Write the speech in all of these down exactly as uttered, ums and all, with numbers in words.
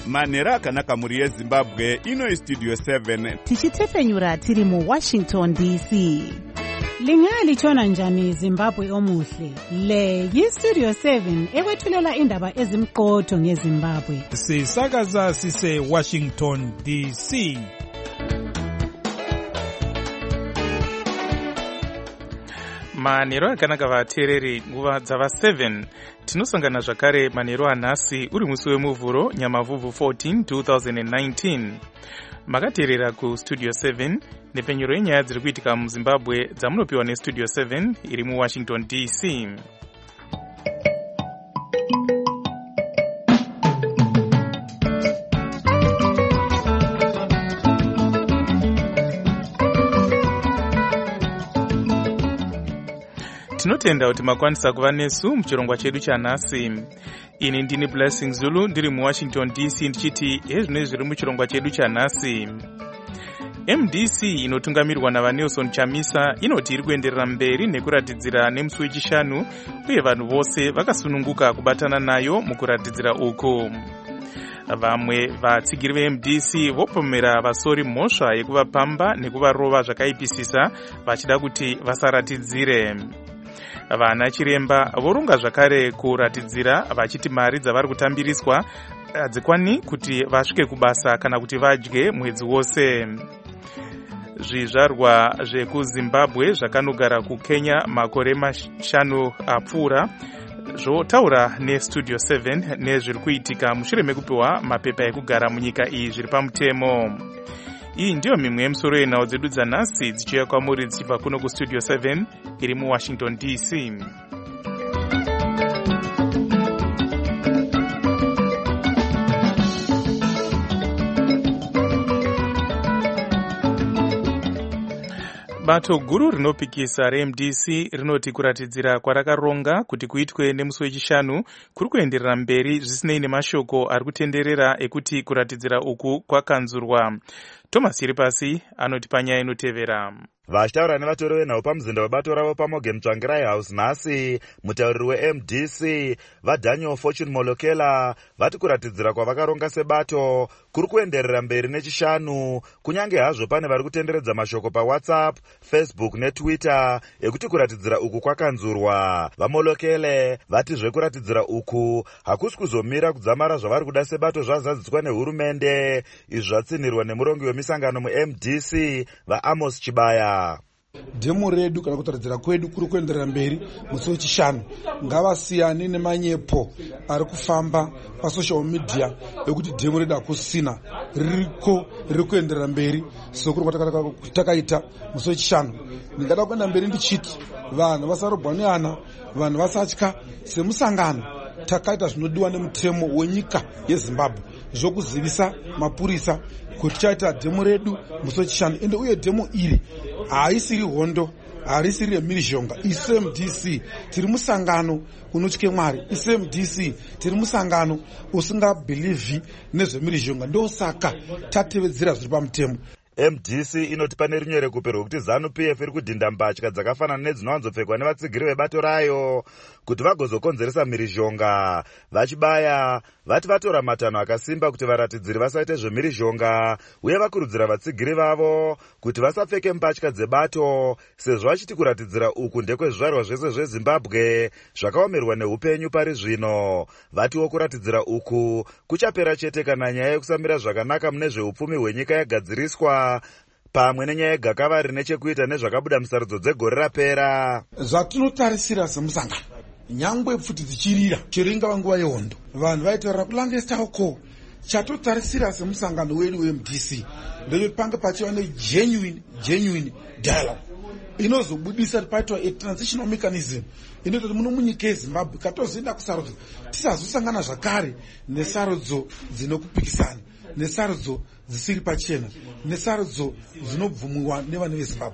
manhero akanaka mhuri yezimbabwe. Ino istudio seven tichitefenyura tiri muwashington D C. Lingalitshona njani Zimbabwe omuhle? Le yistudio seven ekwethulela indaba ezimqotho ngeZimbabwe. Sisakaza sise Washington D C. Manhero akanaka vateereri, nguva dzava seven. Tinosangana zvakare manhero anhasi uri musi wemuvhuro Nyamavhuvhu fourteen twenty nineteen. Makateerera kustudio seven nepenyero yenyaya dziri kuitika muZimbabwe dzamunopiwa nestudio seven iri muWashington D C. Tinotenda kuti makwanisa kuva nesu muchirongwa chedu chanhasi. Ini ndini Blessing Zulu ndiri muWashington D C ndichiti hezvino zviri muchirongwa chedu chanhasi. M D C inotungamirwa naVanelson Chamisa inoti iri kuenderera mberi nekuratidzira nemusi wechishanu, uye vanhu vose vakasununguka kubatana nayo mukuratidzira uku. Vamwe vatsigiri ve-M D C vopomera vasori mhosva yekuvapamba nekuvarova zvakaipisisa vachida kuti vasaratidzire. Vana chiremba vorunga zvakare kuratidzira vachiti mari dzavari kutambiriswa hadzikwani kuti vasvike kubasa kana kuti vadye mwedzi wose. Zvizvarwa zvekuZimbabwe zvakanogara kuKenya makore mashanu apfuura zvotaura nestudio seven nezviri kuitika mushure mekupiwa mapepa ekugara munyika iyi zviri pamutemo. Iyi ndiyo mimwe yemusoro yenhau dzedu dzanhasi dzichiuya kwamuri dzichibva kuno kustudio seven iri muWashington D C. Bato guru rinopikisa re-M D C rinoti kuratidzira kwarakaronga kuti kuitwe nemusi wechishanu kuri kuenderera mberi zvisinei nemashoko ari kutenderera ekuti kuratidzira uku kwakanzurwa. Thomas Iripasi anoti panyaya inotevera. Vachitaura nevatori venhau pamuzinda webato ravo paMorgan Tsvangirai House nhasi, mutauriri we-M D C vaDaniel Fortune Molokela vati kuratidzira kwavakaronga sebato kuri kuenderera mberi nechishanu, kunyange hazvo pane vari kutenderedza mashoko paWhatsApp, Facebook neTwitter ekuti kuratidzira uku kwakanzurwa. VaMolokele vati zvekuratidzira uku hakusi kuzomira kudzamara zvavari kuda sebato zvazadziswa nehurumende. Izvi zvatsinirwa nemurongi wemisangano mu-M D C vaAmos Chibaya. Dhemu redu kana kutaridzira kwedu kuri kuenderera mberi musi wechishanu. Ngavasiyane nemanyepo ari kufamba pasocial media ekuti dhemu redu hakusina, ririko riri kuenderera mberi sokuri kwatakaita musi wechishanu. Ndingada kuenda mberi ndichiti vanhu vasarobhanyana, vanhu vasatya. Semusangano takaita zvinodiwa nemutemo wenyika yeZimbabwe zvokuzivisa mapurisa kuti chaita dhemu redu musi wechishanu. Ende uye dhemu iri haisiri hondo, harisiri remhirizhonga. Isu M D C tiri musangano unotye Mwari. Isu M D C tiri musangano usingabhilivhi nezvemhirizhonga. Ndosaka tatevedzera zviri pamutemo. M D C inoti pane runyerekupe rwokuti ZANU-P F iri kudhinda mbatya dzakafanana nedzinowanzopfekwa nevatsigiri vebato rayo kuti vagozokonzeresa mhirizhonga. Vachibaya vati vatora matanho akasimba kuti varatidziri vasaite zvemhirizhonga, uye vakurudzira vatsigiri vavo kuti vasapfeke mbatya dzebato sezvo vachiti kuratidzira uku ndekwezvizvarwa zvese zveZimbabwe zvakaomerwa neupenyu pari zvino. Vatiwo kuratidzira uku kuchapera chete kana nyaya yekusamira zvakanaka mune zveupfumi hwenyika yagadziriswa, pamwe nenyaya yegakava rine chekuita nezvakabuda musarudzo dzegore rapera. Zvatinotarisira semusangano, nyangwe pfuti dzichirira chero ingava nguva yehondo, vanhu vaitaura kulangesa uko. Chatotarisira semusangano wedu we-M D C ndechoti pange pachiva negenuine genuine dialogue inozobudisa paitwa a transitional mechanism inoita kuti muno munyika yeZimbabwe katozoenda kusarudzo tisazosangana zvakare nesarudzo dzinokupikisana, nesarudzo dzisiri pachena, nesarudzo dzinobvumiwa nevana veZimbabwe.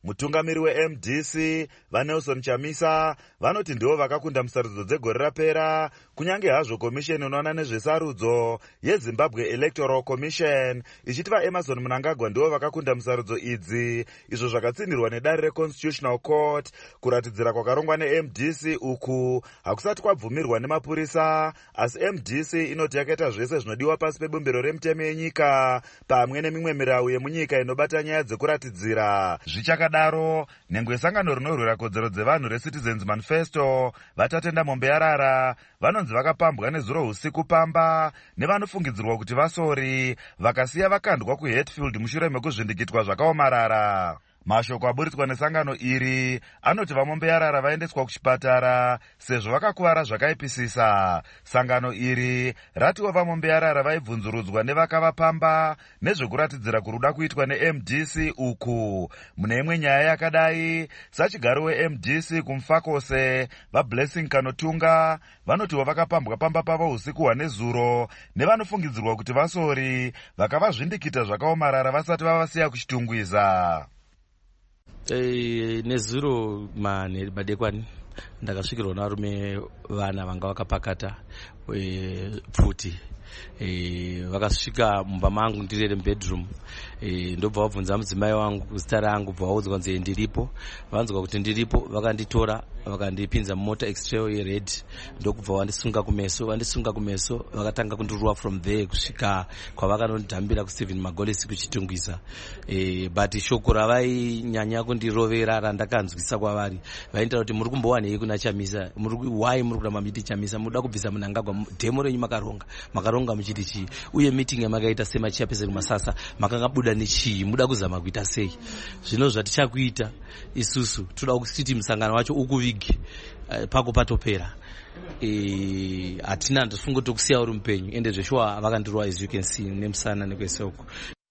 Mutungamiri we-M D C vaNelson Chamisa vanoti ndivo vakakunda musarudzo dzegore rapera, kunyange hazvo komisheni inoona nezvesarudzo yeZimbabwe Electoral Commission ichiti vaEmmerson Mnangagwa ndivo vakakunda musarudzo idzi, izvo zvakatsindirwa nedare reConstitutional Court. Kuratidzira kwakarongwa ne-M D C uku hakusati kwabvumirwa nemapurisa, asi M D C inoti yakaita zvese zvinodiwa pasi pebumbiro remutemo yenyika pamwe nemimwe mirau yemunyika inobata nyaya dzekuratidzira. Zvichakadaro, nhengo yesangano rinorwira kodzero dzevanhu reCitizens Manifesto vatatenda mombe yarara vanonzi vakapambwa nezuro usiku pamba nevanofungidzirwa kuti vasori vakasiya vakandwa kuHatfield mushure mekuzvindikitwa zvakaomarara. Mashoko aburitswa nesangano iri anoti vamombe yarara vaendeswa kuchipatara sezvo vakakuvara zvakaipisisa. Sangano iri ratiwo vamombe yarara vaibvunzurudzwa nevakavapamba nezvekuratidzira kuruda kuitwa ne-M D C uku. Mune imwe nyaya yakadai, sachigaro we-M D C kumufakose vaBlessing Kanotunga vanotiwo vakapambwa pamba pavo usiku hwanezuro nevanofungidzirwa kuti vasori vakavazvindikita zvakaomarara vasati vavasiya kuchitungwiza. E, nezuro madekwana ndakasvikirwa narume vana vanga vakapakata e, pfuti e, vakasvika mumba mangu ndirere mubedroom e, ndobva vabvunza mudzimai wangu zita rangu, bva vaudzwa nze ndiripo. Vanzwa kuti ndiripo vakanditora vakandipinza mumota extrail yered, ndokubva vandisunga kumeso. Vandisunga kumeso vakatanga kundiruwa from there kusvika kwavakanondihambira kuStephen Magolisi kuchitungwiza. e, but shoko ravainyanya kundirovera randakanzwisa kwavari vaitaura kuti muri kumbowanei kuna Chamisa, why muri kuramba muchiti Chamisa, munoda kubvisa Mnangagwa, dhemo renyu makaronga makaronga muchiti chii, uye meeting yamakaita semachairperson kumasasa makakabuda nechii, muda kuzama kuita sei. Zvino zvatichakuita isusu toda kuti musangano wacho ukuvigi uh, pako patopera. e, hatina ndofunga tokusiya uri mupenyu ende zveshuwa vakandirowa as you can see nemusana nekwese uku.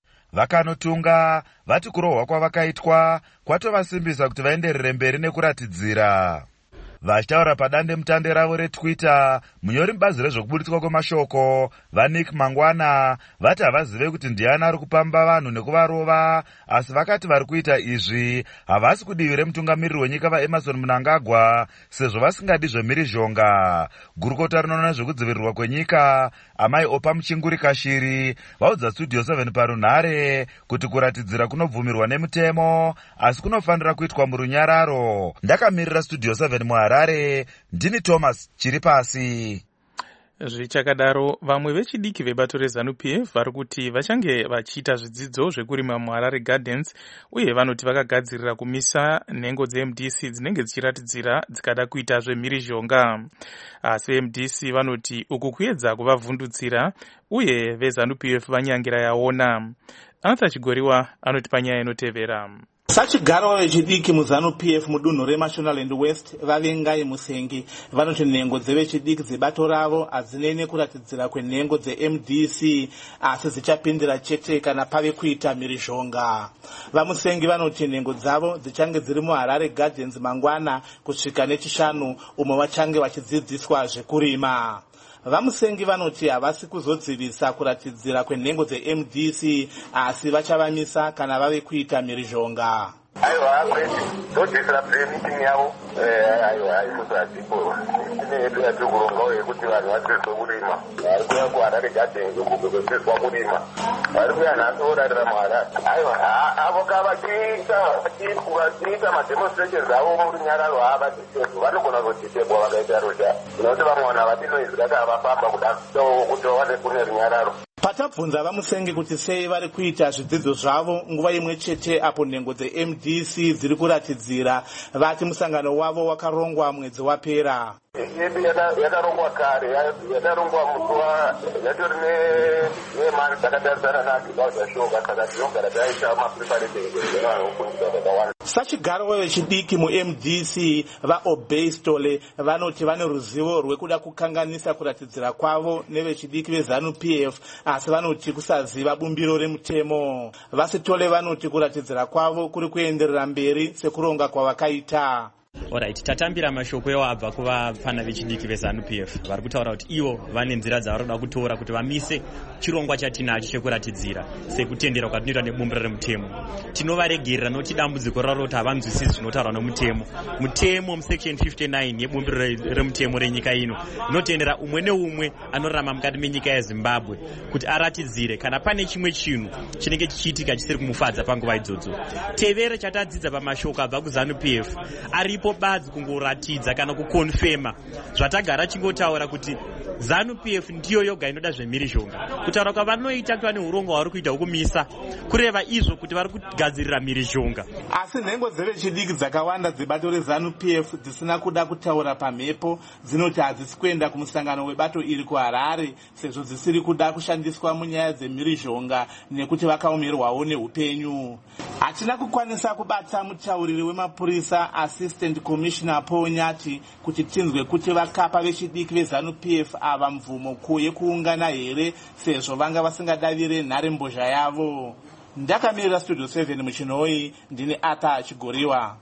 Vakanotunga vati kurohwa kwavakaitwa kwatovasimbisa kuti vaenderere mberi nekuratidzira. Vachitaura padande mutande ravo reTwitter, munyori mubazi rezvokubuditswa kwemashoko vaNick Mangwana vati havazive kuti ndiani ari kupamba vanhu nekuvarova, asi vakati vari kuita izvi havasi kudivi remutungamiriri wenyika vaEmmerson Mnangagwa sezvo vasingadi zvemhirizhonga. Gurukota rinoona nezvekudzivirirwa kwenyika amai Opa Muchinguri Kashiri vaudza Studio seven parunhare kuti kuratidzira kunobvumirwa nemutemo asi kunofanira kuitwa murunyararo. Ndakamirira Studio seven muHarare, ndini Thomas Chiripasi. Zvichakadaro, vamwe vechidiki vebato reZANU-P F vari kuti vachange vachiita zvidzidzo zvekurima muHarare Gardens, uye vanoti vakagadzirira kumisa nhengo dze-M D C dzinenge dzichiratidzira dzikada kuita zvemhirizhonga. Asi M D C vanoti uku kuedza kuvavhundutsira, uye veZANU-P F vanyangira yaona. Arthur Chigoriwa anoti panyaya inotevera. Sachigaro vechidiki muZANU-P F mudunhu reMashonaland West vavengai Musengi vanoti nhengo dzevechidiki dzebato ravo hadzinene kuratidzira kwenhengo dze-M D C asi dzichapindira chete kana pave kuita mhirizhonga. VaMusengi vanoti nhengo dzavo dzichange dziri muHarare Gardens mangwana kusvika nechishanu umo vachange vachidzidziswa zvekurima. VaMusengi vanoti havasi kuzodzivisa kuratidzira kwenhengo dze-M D C asi vachavamisa kana vave kuita mhirizhonga. Aiwa kwete todhisira meeting yavo aiwa isusu hatipo ine yedu yatikurongawo yekuti vanhu vadzidziswe kurima vari kuya kuHarare Gardens kudzidziswa kurima vari kuya nhasi vodarira muHarare. Aiwa avo kavachiita vachiita mademonstrations avo murunyararo havadhisebwa vanogona kuzodhisebwa vakaita roja nokuti vamwe vanhu havatinoizira kuti havafamba kuda kuti vawane kune runyararo. Patabvunza VaMusengi kuti sei vari kuita zvidzidzo zvavo nguva imwe chete apo nhengo dze-M D C dziri kuratidzira, vati musangano wavo wakarongwa mwedzi wapera. Yedu yakarongwa kare, yakarongwa muzuva yatori nemari dzakatarisana naagriculture saka tinogara taita mapreparations evanofundisa vakawanda. Sachigaro vechidiki mu-M D C vaObey Stole vanoti vane ruzivo rwekuda kukanganisa kuratidzira kwavo nevechidiki veZANU-P F asi vanoti kusaziva bumbiro remutemo. VaSitole vanoti kuratidzira kwavo kuri kuenderera mberi sekuronga kwavakaita. Alright, tatambira mashoko ewo abva kuvafana vechidiki veZANU P F vari kutaura kuti ivo vane nzira dzavari kuda kutora kuti vamise chirongwa chatinacho chekuratidzira sekutendera kwatinoita nebumbiro remutemo. Tinovaregerera nokuti dambudziko raro kuti havanzwisisi zvinotaurwa nomutemo. Mutemo musection fifty-nine yebumbiro remutemo renyika ino inotendera umwe neumwe anorarama mukati menyika yeZimbabwe kuti aratidzire kana pane chimwe chinhu chinenge chichiitika chisiri kumufadza panguva idzodzo. Tevere chatadzidza pamashoko abva kuZANU P F aripo badzi kungoratidza kana kukonfema zvatagara chingotaura kuti ZANU P F ndiyo yoga inoda zvemhirizhonga. Kutaura kwavanoita kuti vane urongwa hwavari kuita hukumisa kureva izvo kuti vari kugadzirira mhirizhonga. Asi nhengo dzevechidiki dzakawanda dzebato reZANU P F dzisina kuda kutaura pamhepo dzinoti hadzisi kuenda kumusangano webato iri kuHarare sezvo dzisiri kuda kushandiswa munyaya dzemhirizhonga nekuti vakaomerwawo neupenyu. Hatina kukwanisa kubata mutauriri wemapurisa Assistant Commissioner Paul Nyati kuti tinzwe kuti vakapa vechidiki veZANU P F ava mvumo kuye kuungana here sezvo vanga vasingadavire nharembozha yavo. Ndakamirira Studio seven muchinoi, ndini Ata Chigoriwa.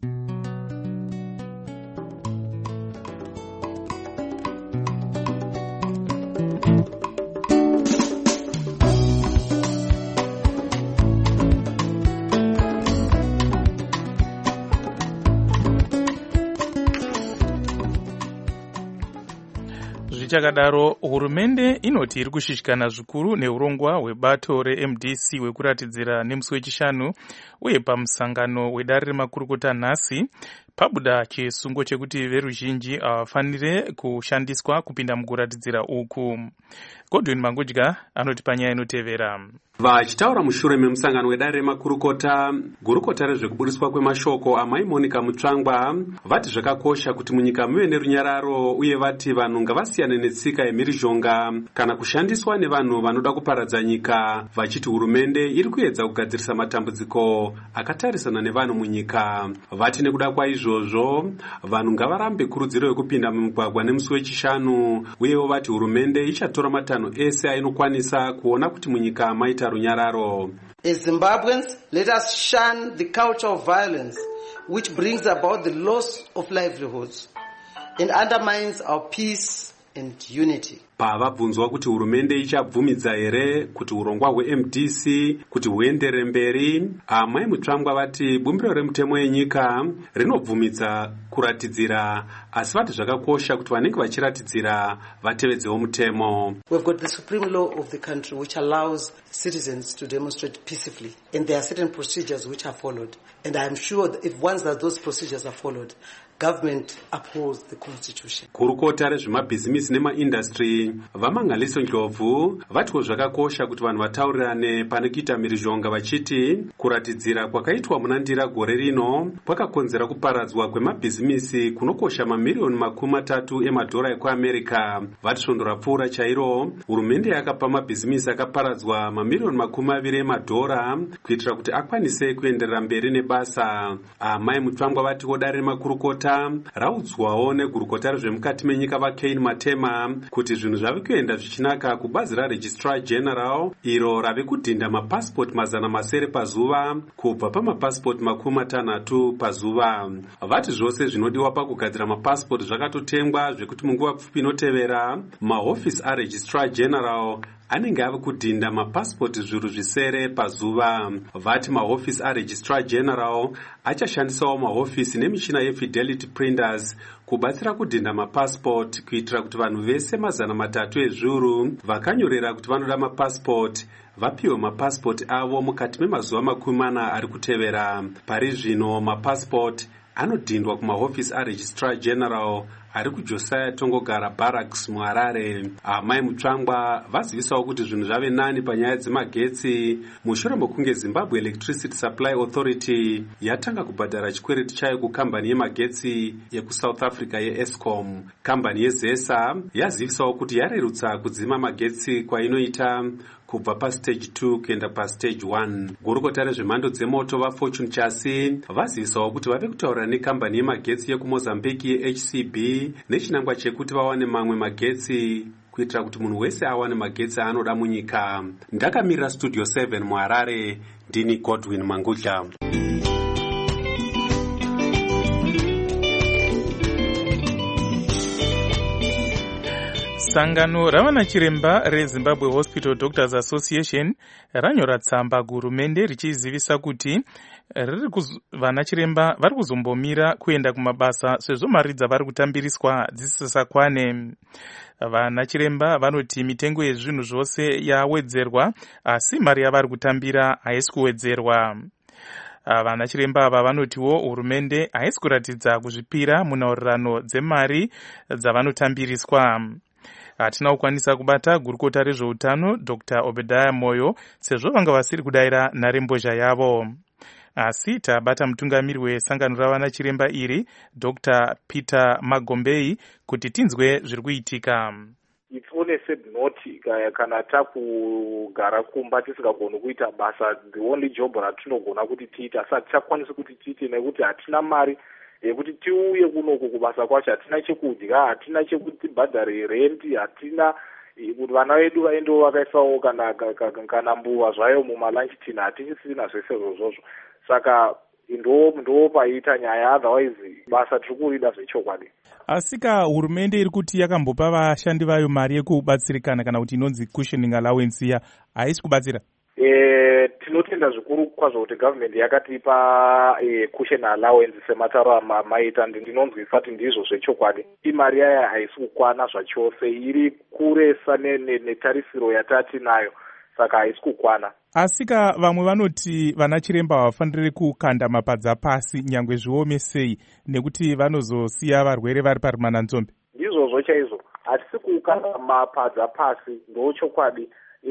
Zvichakadaro, hurumende inoti iri kushishikana zvikuru neurongwa hwebato reM D C hwekuratidzira nemusi wechishanu uye pamusangano wedare remakurukota nhasi pabuda chisungo chekuti veruzhinji havafanire kushandiswa kupinda mukuratidzira uku. Godwin Mangudya anoti panyaya inotevera. Vachitaura mushure memusangano wedare remakurukota, gurukota rezvekuburiswa kwemashoko amai Monica Mutsvangwa vati zvakakosha kuti munyika muve nerunyararo uye vati vanhu ngavasiyane netsika yemhirizhonga kana kushandiswa nevanhu vanoda kuparadza nyika, vachiti hurumende iri kuedza kugadzirisa matambudziko akatarisana nevanhu munyika. Vati nekuda kwaizvozvo vanhu ngavarambe kurudziro yekupinda mumugwagwa nemusi wechishanu, uyewo vati hurumende ichatora matanho ese ainokwanisa kuona kuti munyika maita runyararo. As Zimbabweans, let us shun the culture of violence which brings about the loss of livelihoods and undermines our peace and unity. Pavabvunzwa kuti hurumende ichabvumidza here kuti urongwa hweM D C kuti huenderere mberi, amai Mutsvangwa vati bumbiro remutemo yenyika rinobvumidza kuratidzira, asi vati zvakakosha kuti vanenge vachiratidzira vatevedzewo mutemo. We've got the supreme law of the country which allows citizens to demonstrate peacefully, and there are certain procedures which are followed, and I am sure that if once that those procedures are followed, government upholds the constitution. Kurukota rezvemabhizimisi nemaindustry vamangaliso ndlovu vatiko zvakakosha kuti vanhu vataurirane pane kuita mhirizhonga, vachiti kuratidzira kwakaitwa muna Ndira gore rino kwakakonzera kuparadzwa kwemabhizimisi kunokosha mamiliyoni makumi matatu emadhora ekuAmerica. Vati svondo rapfuura chairo, hurumende yakapa mabhizimisi akaparadzwa mamiliyoni makumi maviri emadhora kuitira kuti akwanise kuenderera mberi nebasa. Amai Mutsvangwa vatiwo dare remakurukota raudzwawo negurukota rezvemukati menyika vaKane Matema kuti zvinhu zvave kuenda zvichinaka kubazi raRegistrar General iro rave kudhinda mapasipoti mazana masere pazuva kubva pamapasipoti makumi matanhatu pazuva. Vati zvose zvinodiwa pakugadzira mapasipoti zvakatotengwa zvekuti munguva pfupi inotevera mahofisi aRegistrar General anenge ave kudhinda mapasipoti zviru zvisere pazuva. Vati mahofisi aRegistrar General achashandisawo mahofisi nemichina yeFidelity Printers kubatsira kudhinda mapasipoti kuitira kuti vanhu vese mazana matatu ezviuru vakanyorera kuti vanoda mapasipoti vapiwe mapasipoti avo mukati memazuva makumi mana ari kutevera. Pari zvino mapasipoti anodhindwa kumahofisi aRegistrar General ari kuJosiah Tongogara Barracks muHarare. Amai Mutsvangwa vazivisawo kuti zvinhu zvave nani panyaya dzemagetsi mushure mokunge Zimbabwe Electricity Supply Authority yatanga kubhadhara chikwereti chayo kukambani yemagetsi yekuSouth Africa yeEscom. Kambani yeZESA yazivisawo kuti yarerutsa kudzima magetsi kwainoita kubva pastage two kuenda pastage one. Gurukota rezvemhando dzemoto vaFortune Chasi vazivisawo kuti vave kutaura nekambani yemagetsi yekuMozambique yeH C B nechinangwa chekuti vawane mamwe magetsi kuitira kuti munhu wese awane magetsi aanoda munyika. Ndakamirira Studio seven muHarare, ndini Godwin Mangudya. Sangano ravanachiremba reZimbabwe Hospital Doctors Association ranyora tsamba kuhurumende richizivisa kuti vanachiremba vari kuzombomira kuenda kumabasa sezvo mari dzavari kutambiriswa dzisisakwane. Vanachiremba vanoti mitengo yezvinhu zvose yawedzerwa asi mari yavari kutambira haisi kuwedzerwa. Vanachiremba ava vanotiwo hurumende haisi kuratidza kuzvipira munhaurirano dzemari dzavanotambiriswa. Hatina kukwanisa kubata gurukota rezveutano Doctor Obadiah Moyo sezvo vanga vasiri kudayira nharembozha yavo. Asi tabata mutungamiri wesangano ravanachiremba iri Doctor Peter Magombei kuti tinzwe zviri kuitika. It's only said not kana takugara kumba tisingagoni kuita basa. The only job ratinogona kuti tiite asi hatichakwanisi kuti tiite nekuti hatina mari yekuti tiuye kunoku kubasa kwacho. Hatina chekudya, hatina chekuti tibhadhare renti, hatina kuti vana vedu vaendewo vakaisawo kana kana mbuva zvayo mumalunch tin, hatisisina zvese zvozvozvo. Saka ndo ndo paita nyaya, otherwise basa tiri kurida zvechokwadi. Asika hurumende iri kuti yakambopa vashandi vayo mari yekubatsirikana kana kuti inonzi cushioning allowance ya haisi kubatsira. Eh, tinotenda zvikuru kwazvo kuti government yakatipa eh, cushion allowance sematauro amaita. Ndinonzwi fati ndizvo zvechokwadi. Imari yaya haisi kukwana zvachose, iri kuresa netarisiro yatati nayo, saka haisi kukwana. Asika vamwe vanoti vanachiremba havafaniri kukanda mapadza pasi nyangwe zviome sei nekuti vanozosiya varwere vari parimananzombe. Ndizvozvo chaizvo, hatisi kukanda mapadza pasi, ndochokwadi.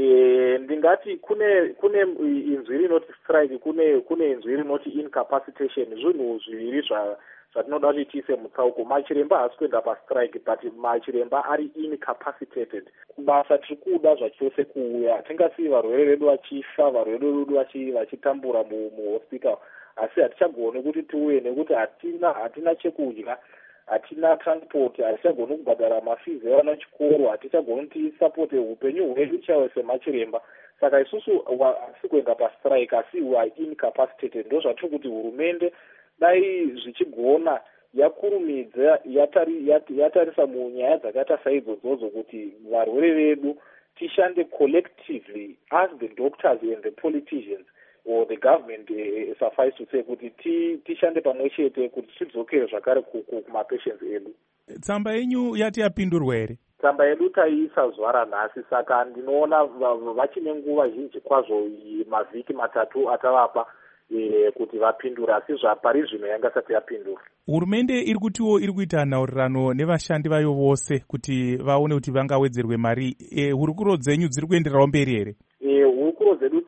E, ndingati kune kune inzwi rinoti strike, kune kune inzwi rinoti incapacitation. Zvinhu zviviri zvatinoda kuti tiise mutsauko. Machiremba haasi kuenda pastrike, but machiremba ari incapacitated. Kubasa tiri kuda zvachose kuuya. Hatingasiyi varwere vedu vachifa, varwere vedu vachitambura muhospital, asi hatichagoni kuti tiuye nekuti hatina hatina chekudya, hatina transport, hatichagoni kubhadhara mafizi evana chikoro, hatichagoni kuti tisapote upenyu hwedu chaiwo semachiremba. Saka isusu hatisi kuenda pastrike asi we are incapacitated. Ndo zvatiri kuti hurumende dai zvichigona yakurumidza yatarisa munyaya dzakaita saidzodzo kuti varwere vedu tishande collectively as the doctors and the politicians or the government, uh, suffice to say kuti tishande pamwe chete kuti tidzokere zvakare kumapatients edu. Tsamba yenyu yati yapindurwa here? Tsamba yedu taiisa zuva ranhasi, saka ndinoona vachine nguva zhinji kwazvo, mavhiki matatu atavapa e, kuti vapindura, asi zvapari zvino yanga isati yapindura. Hurumende iri kutiwo iri kuita nhaurirano nevashandi vayo vose kuti vaone kuti vangawedzerwe mari. E, hurukuro dzenyu dziri kuendererawo mberi here? E, hurukuro dzedu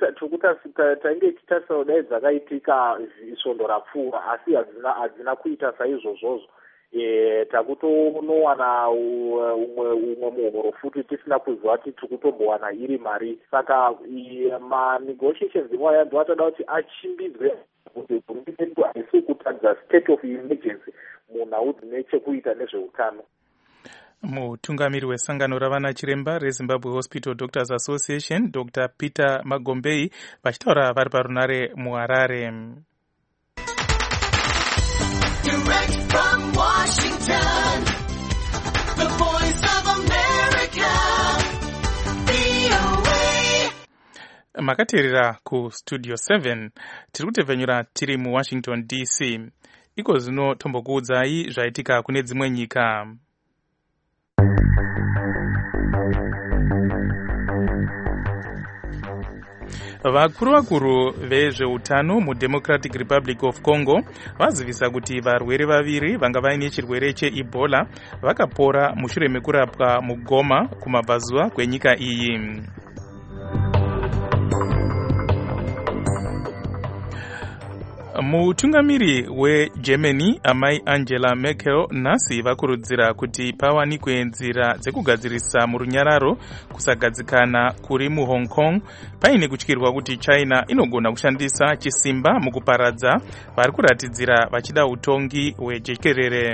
tainge titarisa dai dzakaitika svondo rapfuura, asi hadzina kuita saizvozvozvo. E, takutonowana umwe umwe muhoro futi tisina kuziva kuti tiri kutombowana iri mari. Saka manegotiations imwe aya ndoatoda kuti achimbidzwe kuti hurumende yedu haisi kutadza state of emergency munhau dzine chekuita nezveutano. Mutungamiri wesangano ravanachiremba reZimbabwe Hospital Doctors Association Doctor Peter Magombei vachitaura vari parunare muHarare. Direct from Washington, the voice of America, V O A. Makateerera ku Studio seven, tiri kutevhenyura tiri muWashington D C. Iko zvino tombokuudzai zvaitika kune dzimwe nyika. Vakuru vakuru vezveutano muDemocratic Republic of Congo vazivisa kuti varwere vaviri vanga vaine chirwere cheEbola vakapora mushure mekurapwa muGoma kumabvazuva kwenyika iyi. Mutungamiri weGermany amai Angela Merkel nhasi vakurudzira kuti pawanikwe nzira dzekugadzirisa murunyararo kusagadzikana kuri muHong Kong paine kutyirwa kuti China inogona kushandisa chisimba mukuparadza vari kuratidzira vachida utongi hwejekerere.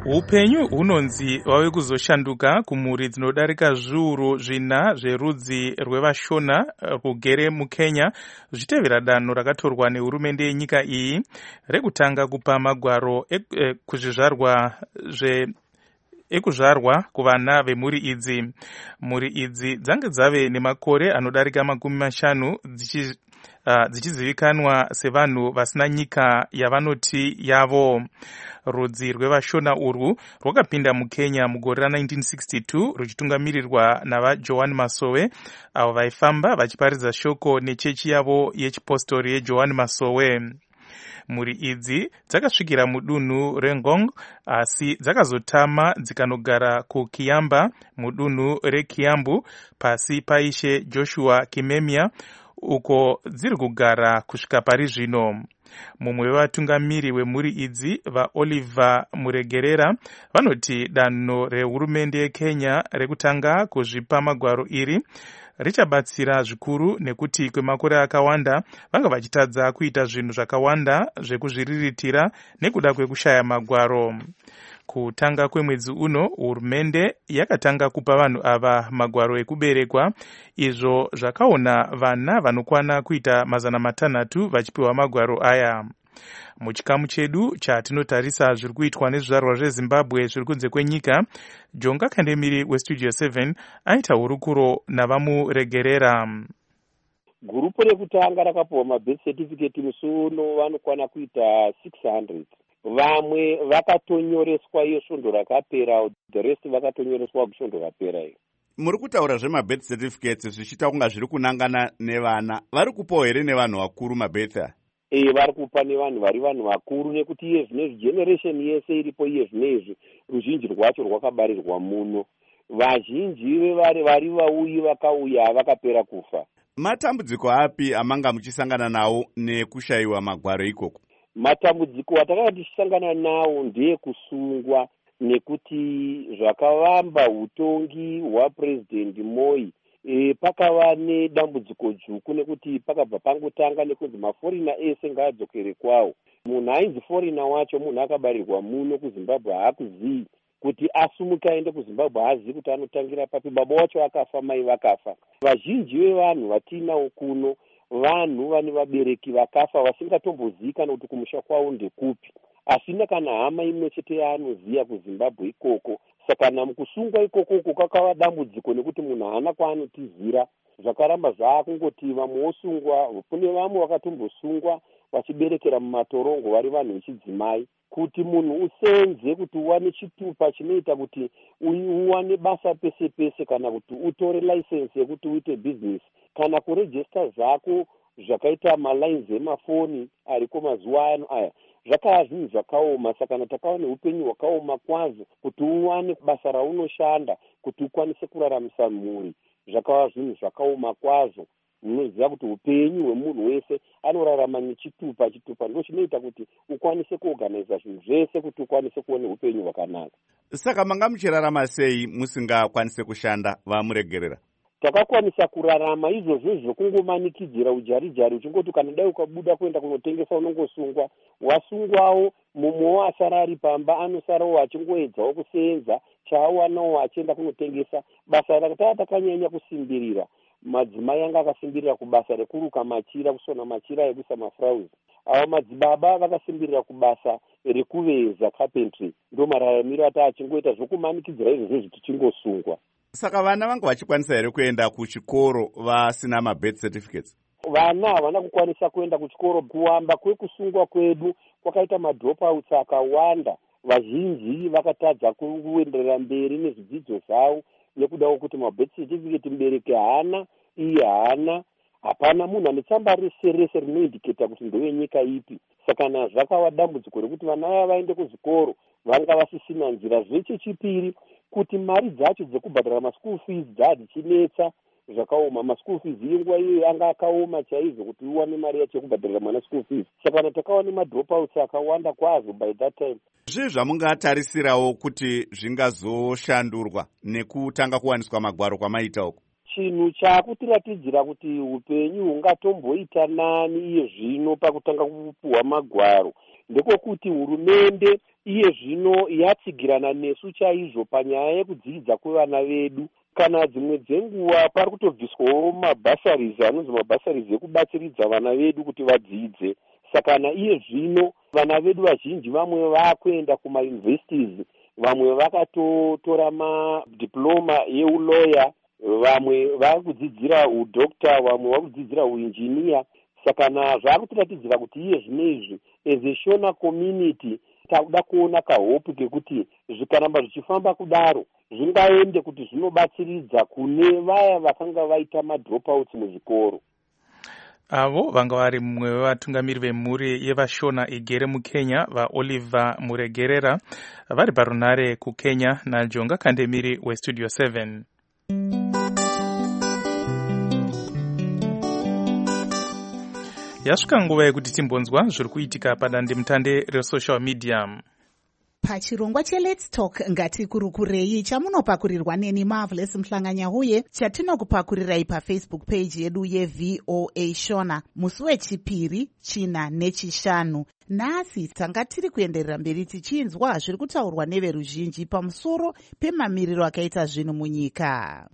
Upenyu hunonzi wave kuzoshanduka kumhuri dzinodarika zviuru zvina zverudzi rwevashona rwugere muKenya zvichitevera danho rakatorwa nehurumende yenyika iyi rekutanga kupa magwaro ekuzvizvarwa zve ekuzvarwa kuvana vemhuri idzi. Mhuri idzi dzange dzave nemakore anodarika makumi mashanu dzichi Uh, dzichizivikanwa sevanhu vasina nyika yavanoti yavo. Rudzi rwevashona urwu rwakapinda muKenya mugore ra-nineteen sixty-two ruchitungamirirwa navaJohn Masowe avo vaifamba vachiparidza shoko nechechi yavo yechipostori yeJohn Masowe. Mhuri idzi dzakasvikira mudunhu reNgong asi dzakazotama dzikanogara kuKiamba mudunhu reKiambu pasi paishe Joshua Kimemia uko dziri kugara kusvika pari zvino. Mumwe wevatungamiri wemhuri idzi vaOliver Muregerera vanoti danho rehurumende yeKenya rekutanga kuzvipa magwaro iri richabatsira zvikuru nekuti kwemakore akawanda vanga vachitadza kuita zvinhu zvakawanda zvekuzviriritira nekuda kwekushaya magwaro. Kutanga kwemwedzi uno hurumende yakatanga kupa vanhu ava magwaro ekuberekwa, izvo zvakaona vana vanokwana kuita mazana matanhatu vachipiwa magwaro aya. Muchikamu chedu chatinotarisa zviri kuitwa nezvizvarwa zveZimbabwe zviri kunze kwenyika, Jonga Kandemiri weStudio seven aita hurukuro navamuregerera. Gurupu rekutanga rakapiwa mabirth certificate musi uno vanokwana kuita six hundred. Vamwe vakatonyoreswa iyo svondo rakapera, the rest vakatonyoreswa kusvondo rapera iyo. Muri kutaura zvemabirth certificates zvichita kunga zviri kunangana nevana. Vari kupawo here nevanhu vakuru mabirth? Eh, vari kupa nevanhu vari vanhu vakuru nekuti iye zvinezvi generation yese iripo iye zvinezvi ruzhinji rwacho rwakabarirwa muno. Vazhinji vevari vari vauyi vakauya vakapera kufa. Matambudziko api amanga muchisangana nawo nekushayiwa magwaro ikoko? Matambudziko atakanga tichisangana nawo ndeekusungwa nekuti zvakavamba utongi hwaPresident Moi. E, pakava nedambudziko dzvuku nekuti pakabva pangotanga nekunzi maforina ese ngaadzokere kwawo. Munhu ainzi forina wacho munhu akabarirwa muno kuZimbabwe haakuzivi kuti asumuka aende kuZimbabwe haazivi kuti anotangira papi. Baba wacho akafa, mai vakafa. Vazhinji vevanhu vatinawo kuno vanhu vane vabereki vakafa vasingatombozivikanwa kuti kumusha kwavo ndekupi, asina kana hama imwe chete yaanoziva kuZimbabwe ikoko. Saka namukusungwa ikoko uko kakava dambudziko nekuti munhu haana kwaanotizira. Zvakaramba zvakungoti vamwe vosungwa, kune vamwe vakatombosungwa vachiberekera mumatorongo vari vanhu vechidzimai. Kuti munhu usenze kuti uwane chitupa chinoita kuti uwane basa pese pese, kana kuti utore license yekuti uite business, kana kurejista zvako zvakaita malines emafoni ariko mazuva ano aya, zvakava zvinhu zvakaoma. Saka takawa neupenyu hwakaoma kwazvo kuti uwane basa raunoshanda kuti ukwanise kuraramisa mhuri. Zvakava zvinhu zvakaoma kwazvo. Munoziva kuti upenyu hwemunhu wese anorarama nechitupa. Chitupa ndo chinoita kuti ukwanise kuorganiza zvinhu zvese kuti ukwanise kuona upenyu hwakanaka. Saka manga muchirarama sei musingakwanise kushanda vamuregerera? Takakwanisa kurarama izvozvo zvokungomanikidzira ujarijari, uchingoti kana dai ukabuda kuenda kunotengesa unongosungwa. Wasungwawo mumwewo asara ari pamba anosarawo achingoedzawo kusenza chaawanawo achienda kunotengesa. Basa rakatava takanyanya kusimbirira. Madzimai anga akasimbirira kubasa rekuruka machira, kusona machira ekuisa mafurauzi. Avo madzibaba vakasimbirira kubasa rekuveza carpentry. Ndo mararamiro ata achingoita zvokumanikidzira izvozvo zvitichingosungwa. Saka vana vanga vachikwanisa here kuenda kuchikoro vasina mabirth certificates? Vana havana kukwanisa kuenda kuchikoro. Kuwamba kwekusungwa kwedu kwakaita madropouts akawanda. Vazhinji vakatadza kuenderera mberi nezvidzidzo zvavo nekuda kwekuti mabirth certificate mubereki haana, iye haana. Hapana munhu ane tsamba rese rese rinoindiketa kuti ndewenyika ipi. Saka na zvakava dambudziko rekuti vana vaya vaende kuzvikoro vanga vasisina nzira. Zvechipiri kuti mari dzacho dzekubhadhara maschool fees dzadzichinetsa zvakaoma. Maschool fees yenguva iyo anga akaoma chaizvo kuti uwane mari yacho yekubhadharira mwana school fees. Saka takawa nemadropouts akawanda kwazvo by that time. Zvii zvamungatarisirawo kuti zvingazoshandurwa nekutanga kuwaniswa magwaro kwamaita uko? Chinhu chakutiratidzira kuti upenyu hungatomboita nani iye zvino pakutanga kupuwa magwaro ndekokuti hurumende iye zvino yatsigirana nesu chaizvo panyaya yekudzidza kwevana vedu. Kana dzimwe dzenguva pari kutobviswawo mabhasaris anonzi mabhasaris ekubatsiridza vana vedu kuti vadzidze. Saka naiye zvino vana vedu vazhinji vamwe vakuenda kumauniversities, vamwe vakatotora madiploma yeuloya, vamwe vakudzidzira udokta, vamwe vakudzidzira uinjiniya. Saka na zvakutiratidzira kuti iye zvinezvi as a Shona community takuda kuona kahope kekuti zvikaramba zvichifamba kudaro zvingaende kuti zvinobatsiridza kune vaya vakanga vaita madropouts muzvikoro. Avo vanga vari mumwe wevatungamiri vemhuri yevashona igere mukenya vaOliver Muregerera vari parunare kukenya naJonga Kandemiri weStudio seven. Yasvika nguva yekuti timbonzwa zviri kuitika padandemutande resocial media. Pachirongwa cheLet's Talk ngatikurukurei chamunopakurirwa neni Marvelous Mhlanganyahuye chatinokupakurirai paFacebook page yedu yeV O A Shona musi wechipiri, china nechishanu. Nhasi tanga tiri kuenderera mberi tichinzwa zviri kutaurwa neveruzhinji pamusoro pemamiriro akaita zvinhu munyika.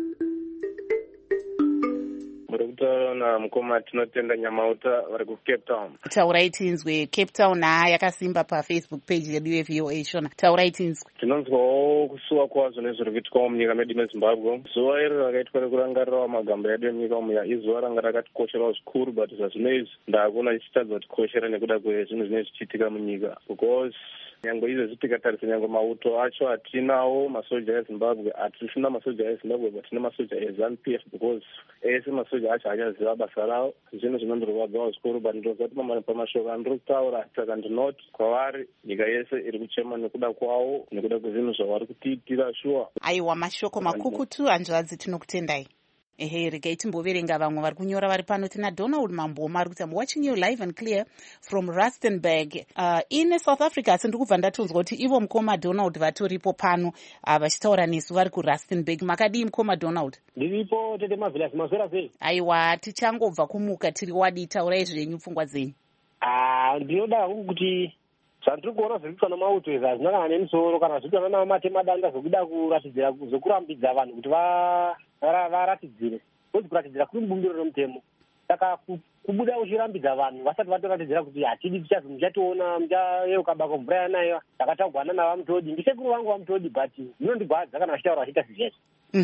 Na mukoma tinotenda Nyamauta vari ku Cape Town. Taurai tinzwe. Cape Town ha yakasimba pa Facebook page yedu yeV O A Shona. Taurai tinzwe. Tinonzwawo kusuwa kwazvo nezviri kuitwa munyika medu meZimbabwe. Zuva iri rakaitwa rekurangarira magambo edu emunyika muya izuva ranga rakatikoshera zvikuru, but zvazvinezvi ndakuona ichitadza kutikoshera nekuda kwezvinhu zvinenge zvichiitika munyika, because nyangwe izvezvi tikatarisa nyangwe mauto acho atinawo masoja eZimbabwe, hatisina masoja eZimbabwe but tina masoja eZANU P F, because ese masoja acho achaziva basa ravo. Zvinhu zvinondorwadzawo zvikuru, but ndinoziva kuti pamashoko andiri kutaura, saka ndinoti kwavari nyika yese iri kuchema nekuda kwavo, nekuda kwezvinhu zvavari kutiitira shuwa. Aiwa, mashoko makukutu hanzvadzi, tinokutendai. Ehe, regai timboverenga vamwe vari kunyora vari pano. Tina Donald Mamboma ari kuti I'm watching you live and clear from Rustenburg uh, in South Africa. Asi ndikubva ndatonzwa kuti ivo mukoma Donald vatoripo pano uh, vachitaura nesu vari kuRustenburg. Makadii mukoma Donald? Ndiripo tete Marvelous, maswera sei? Aiwa, tichangobva kumuka tiri wadi, taurai zvenyu pfungwa dzenyu. Ah, ndinoda kuti zvandiri kuona zviri kuitwa namauto izvi hazvina kana nemusoro kana zviri kuitwa namatemadanda zvokuda kuratidzira zokurambidza vanhu kuti va varatidzire kozi kuratidzira kuri mubumbiro remutemo. Saka kubuda uchirambidza vanhu vasati vatoratidzira kuti hatidi tichazi muchationa muchayeuka bako mvura yanayo takatagwana navamutodi. Ndisekuru vangu vamutodi, but zvinondigwadza kana vachitaura vachiita zvizvezvo.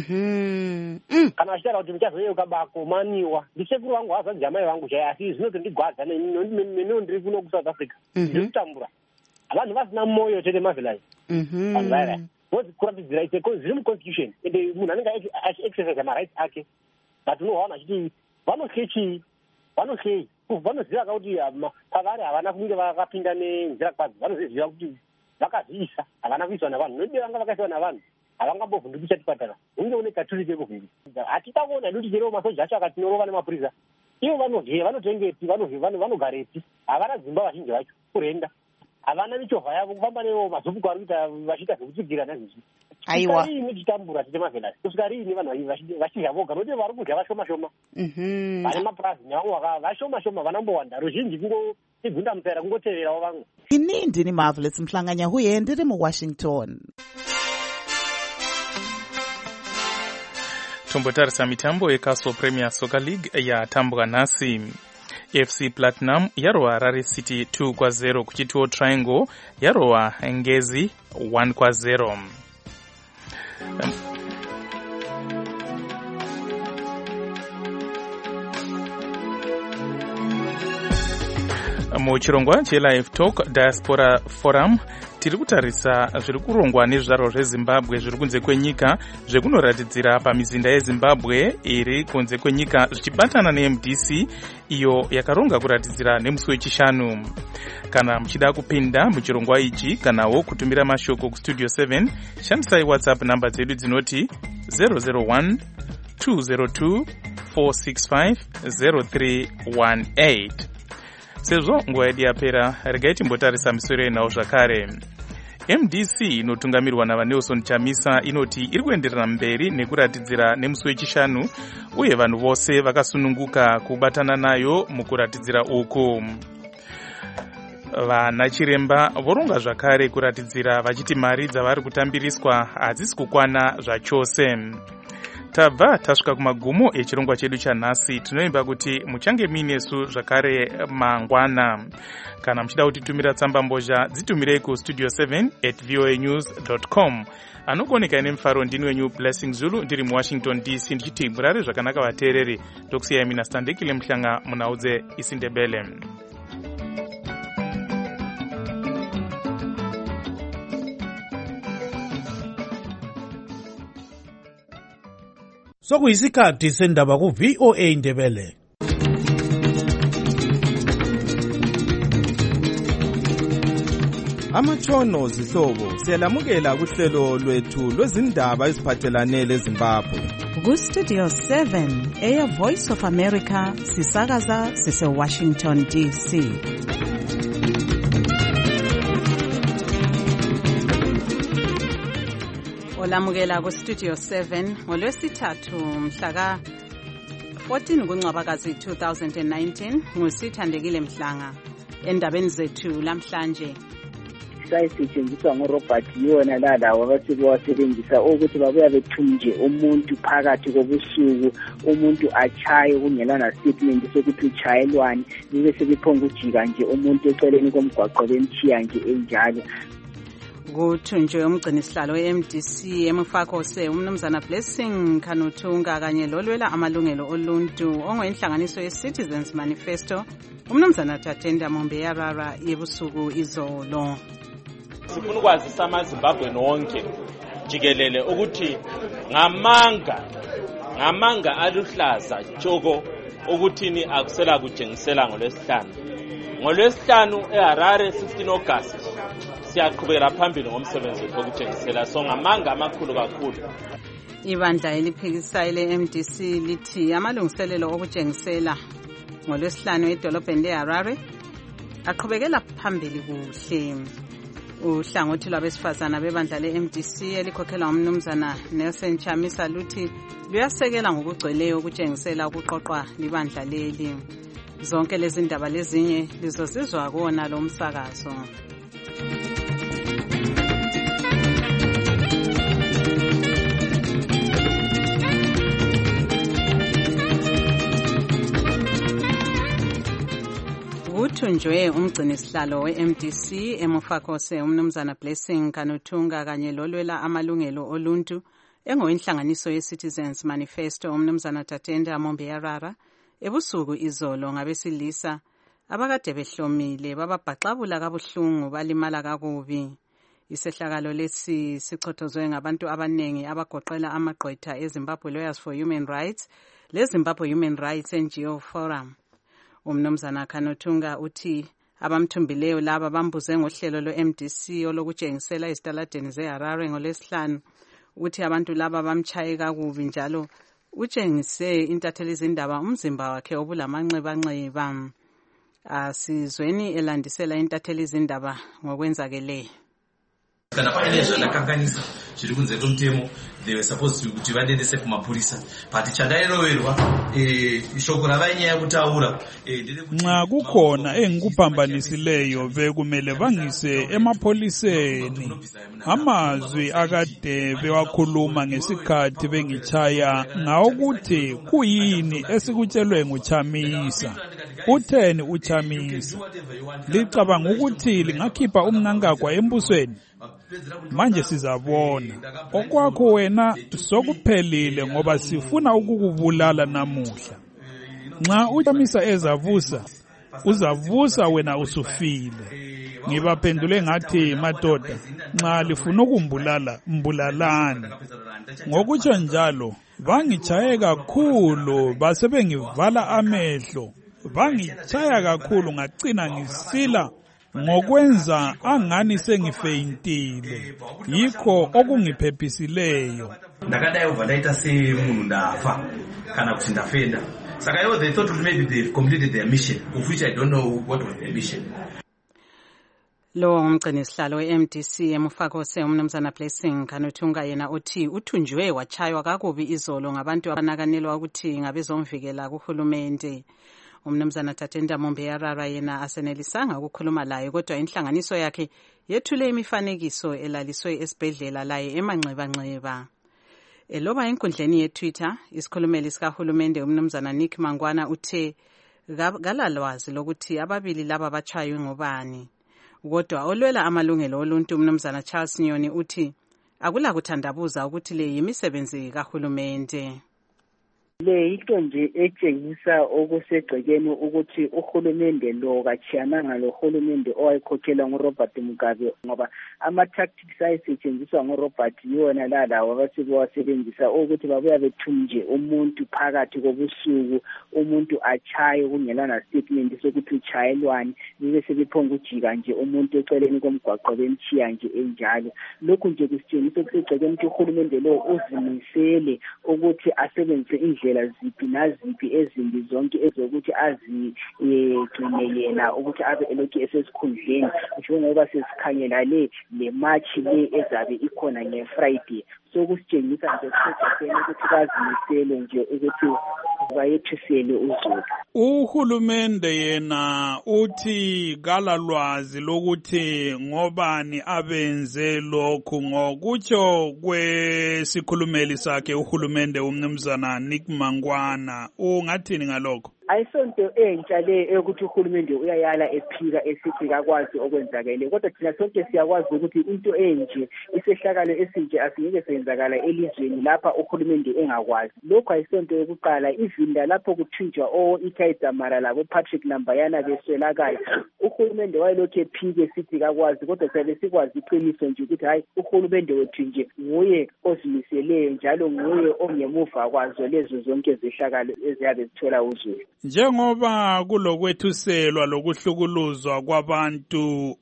Kana vachitaura kuti muchazoyeuka bako maniwa. Ndisekuru vangu havazanzi amai vangu chai, asi zvinotondigwadza neniwo ndiri kuno kuSouth Africa ndiri kutambura. Vanhu vasina moyo tete Marvelous. Vanhu vaira vozi kuratidzira zviri muconstitution ende munhu anenge achiexercise marights ake, but unoona achiti vanohlei chii, vanohlei vanoziva kuti pavari havana kunge vakapinda nenzira kwadzo, vanoziva kuti vakazviisa havana kuiswa navanhu, nodii vanga vakaiswa navanhu havangambovhunduki chatipatara, hunge une katuri kekuvhundika. Hatita kuona hedu kuti chero masoja acho akatinyorova nemapurisa ivo vanohe vanotengeti vanogarepi, havana dzimba vazhinji vacho kurenda, havana michovha yavo kufamba nevo mazupuko ari kuita vachiita zvekutsigira nazvizvi. Aiwa, kusvika tichitambura tete Marvelous, kusvika riini vanhu vachidya voga nokuti vari kudya vashoma shoma, vane mapurazi navo vashoma shoma vanambowanda, ruzhinji kungotigunda mutsaira kungoteverawo vamwe. ini ndini Marvelous Mhlanganyahuye ndiri muWashington. Tombotarisa mitambo yeCastle Premier Soccer League yatambwa nhasi. F C Platinum yarova Rare City two kwa zero, kuchitiwo Triangle yarova Ngezi one kwa zero. Um, muchirongwa cheLive Talk Diaspora Forum tiri kutarisa zviri kurongwa nezvizvarwa zveZimbabwe zviri kunze kwenyika zvekunoratidzira pamizinda yeZimbabwe iri kunze kwenyika zvichibatana neM D C iyo yakaronga kuratidzira nemusi wechishanu. Kana muchida kupinda muchirongwa ichi kanawo kutumira mashoko kuStudio seven, shandisai WhatsApp namba dzedu dzinoti zero zero one two zero two four six five zero three one eight. Sezvo nguva yedu yapera, regai timbotarisa misoro yenawo zvakare. M D C inotungamirwa naVaNelson Chamisa inoti iri kuenderera mberi nekuratidzira nemusi wechishanu uye vanhu vose vakasununguka kubatana nayo mukuratidzira uku. Vana chiremba voronga zvakare kuratidzira vachiti mari dzavari kutambiriswa hadzisi kukwana zvachose. Tabva tasvika kumagumo echirongwa chedu chanhasi. Tinoimba kuti muchange minesu zvakare mangwana. Kana muchida kutitumira tsamba mbozha dzitumirei ku studio seven at voa news dot com. Anogoneka nemufaro ndini wenyu Blessing Zulu ndiri muWashington D C ndichiti murare zvakanaka vateereri. Ndokusiyai mina Standekile Mhlanga munaudze isindebele. Sokuyisikhathi sendaba ku V O A Indebele. Amatshono zihlobo siyalamukela kuhlelo lwethu lwezindaba eziphathelane leZimbabwe. Ku Studio seven eya Voice of America sisakaza sise Washington D C. Olamukela ku Studio seven ngolwesithathu mhlaka fourteen kuNcwabakazi two thousand nineteen ngusithandekile Mhlanga. Endabeni zethu lamhlanje sayisetshenziswa ngoRobert yona lalawo abasuke wasebenzisa ukuthi babuya bethunje umuntu phakathi kobusuku, umuntu achaye kungelana statement sokuthi uchayelwani, bese bephonga ujika nje umuntu eceleni komgwaqo bemthiya nje enjalo. Kuthunjwe umgcinisihlalo we-M D C emufakose umnumzana Blessing Kanutunga kanye lolwela amalungelo oluntu ongoyinhlanganiso ye-Citizens Manifesto umnumzana Tatenda Mombeyarara yebusuku izolo. Sifuna ukwazisa amaZimbabwe nonke jikelele ukuthi ngamanga ngamanga aluhlaza tshoko ukuthini akusela kujengisela ngolwesihlanu ngolwesihlanu eHarare fifteen August siyaqhubekela phambili ngomsebenzi wokujengisela so ngamanga amakhulu kakhulu. Ibandla eliphikisayo le-M D C lithi amalungiselelo okujengisela ngolwesihlanu edolobheni leHarare aqhubekela phambili kuhle. Uhlangothi lwabesifazana bebandla le-M D C elikhokhelwa umnumzana Nelson Chamisa luthi luyasekela ngokugcweleyo ukujengisela ukuqoqwa libandla leli. Zonke lezi ndaba lezinye lizozizwa kuwona lo msakazo. Kuthunjwe umgcinisihlalo we-M D C emufakose umnumzana Blessing Kanutunga kanye lolwela amalungelo oluntu engoyinhlanganiso ye-Citizens Manifesto umnumzana Tatenda Mombeyarara ebusuku izolo ngabesilisa abakade behlomile bababhaxabula kabuhlungu balimala kakubi. Isehlakalo lesi sichothozwe ngabantu abanengi abagoqela amagqwetha eZimbabwe Lawyers for Human Rights leZimbabwe Human Rights N G O Forum. Umnumzana Kanutunga uthi abamthumbileyo laba bambuze ngohlelo lwe-M D C olokujengisela izitaladeni zeHarare ngolwesihlanu uthi abantu laba bamchaye kakubi njalo utshengise intatheli izindaba umzimba wakhe obulamanxebanxeba. Asizweni elandisela intatheli izindaba ngokwenzakeleyo. Kana painezvo ndakanganisa zviri kunze kwemutemo they were supposed kuti vadedese kumapurisa but chandairoverwa shoko ravainyaya kutaura nxa kukhona engikuphambanisileyo bekumele bangise emapholiseni. Amazwi akade bewakhuluma ngesikhathi bengichaya ngawokuthi kuyini esikutshelwe nguChamisa. Utheni uChamisa? Licabanga ukuthi lingakhipha umnankagwa embusweni? Manje sizabona. Okwakho wena sokuphelile ngoba sifuna ukukubulala namuhla. Nxa uChamisa ezavusa, uzavusa wena usufile. Ngibaphendule ngathi madoda, nxa lifuna ukumbulala, mbulalani. Ngokutsho njalo, bangichaye kakhulu base bengivala amehlo. Bangichaya kakhulu ngacina ngisila ngokwenza angani sengifeyintile. Yikho okungiphephisileyo. Ndakadai ubva ndaita semunhu ndafa kana kuti ndafenda. Saka iwo they thought that maybe they completed their mission, of which I don't know what was their mission. Lo umgcinisihlalo we-M D C emufakose umnumzana Blessing Kanutunga yena uthi uthunjwe wachaywa kakubi izolo ngabantu abanakanelwa ukuthi ngabezomvikela kuhulumende. umnumzana Tatenda Mumbeyarara yena asenelisanga ukukhuluma laye, kodwa inhlanganiso yakhe yethule imifanekiso elaliswe esibhedlela laye emanxebanxeba. Eloba enkundleni ye-Twitter, isikhulumeli sikahulumende umnumzana Nick Mangwana uthe kalalwazi lokuthi ababili laba batshaywe ngobani. Kodwa olwela amalungelo oluntu umnumzana Charles Nyoni uthi akula kuthandabuza ukuthi le yimisebenzi kahulumende. Le into nje etshengisa okusegcekeni ukuthi uhulumende lo kachiyananga lo hulumende owayikhokhelwa nguRobert Mugabe, ngoba ama-tactics ayisetshenziswa nguRobert yona lalawo abasebewasebenzisa ukuthi babuya bethunje umuntu phakathi kobusuku, umuntu achaye kungelana statement sokuthi uchayelwani, bebe sebephonga ujika nje umuntu eceleni komgwaqo bemchiya nje enjalo. Lokhu nje kusitshengisa okusegcekeni ukuthi uhulumende lo uzimisele ukuthi asebenzise indlela ziphi naziphi ezimbi zonke ezokuthi azigcine yena ukuthi abe elokhu esesikhundleni, njengoba sesikhangela le le march le ezabe ikhona ngeFriday. So kusitshengisa nje ukuthi bazimisele nje ukuthi bayethisele uzulu. Uhulumende yena uthi kalalwazi lokuthi ngobani abenze lokhu, ngokutsho kwesikhulumeli sakhe uhulumende umnumzana Nick Mangwana. Ungathini ngalokho? Ayisonto entsha le ukuthi uhulumende uyayala ephika esithi kakwazi okwenzakele, kodwa thina sonke siyakwazi ukuthi into enje isehlakalo esinje asingeke senzakala elizweni lapha uhulumende engakwazi. Lokho ayisonto yokuqala, ivinda lapho kuthunjwa o Ithayidamara labo Patrick Lambayana beswelakala, uhulumende wayelokhu ephike esithi kakwazi, kodwa siyabe sikwazi iqiniso nje ukuthi hayi uhulumende wethu nje nguye ozimiseleyo njalo nguye ongemuva kwazo lezo zonke zehlakalo eziyabe zithola uzulu. Njengoba kulokwethuselwa lokuhlukuluzwa kwabantu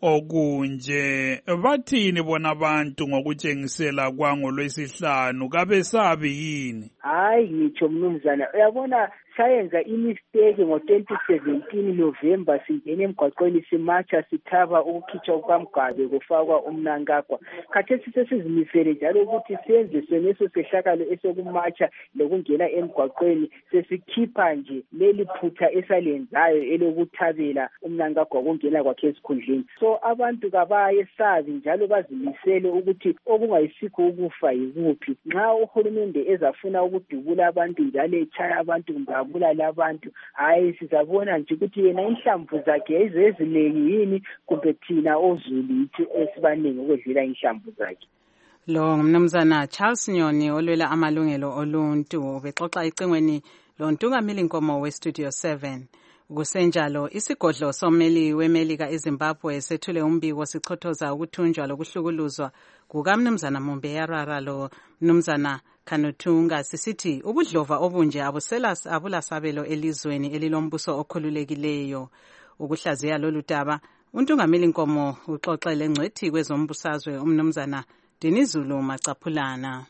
okunje, bathini bona abantu ngokutshengisela kwangolwesihlanu? Kabesabi yini? Hayi ngitsho mnumzana, uyabona sayenza imistake ngo twenty seventeen November, singene emgwaqweni simacha sithaba ukukhitshwa kwaMgabe kufakwa umnankagwa. Khathesi sesizimisele njalo ukuthi senze seneso sehlakalo esokumacha lokungena emgwaqweni, sesikhipha nje leli phutha esalenzayo elokuthabela umnankagwa kungena kwakhe esikhundleni. So abantu kabayesabi njalo bazimisele ukuthi okungayisikho ukufa yikuphi. Nxa uhulumende ezafuna ukudubula abantu njalo echaya abantu kumbe abulala abantu, hayi sizabona nje ukuthi yena inhlamvu zakhe ezizinengi yini kumbe thina ozulu ithi esibaningi ukwedlula inhlamvu zakhe. Lo ngumnumzana Charles Nyoni olwela amalungelo oluntu ubexoxa icingweni lo Ntungamili Nkomo we-Studio seven. Kusenjalo isigodlo sommeli weMelika eZimbabwe sethule umbiko sichothoza ukuthunjwa lokuhlukuluzwa kukamnumzana Mumbeyarara lo mnumzana Kanotunga, sisithi ubudlova obunje abusela abulasabelo elizweni elilombuso okhululekileyo. Ukuhlaziya lolu daba uNtungamili Nkomo uxoxele ngcwethi kwezombusazwe umnumzana Dinizulu Macaphulana.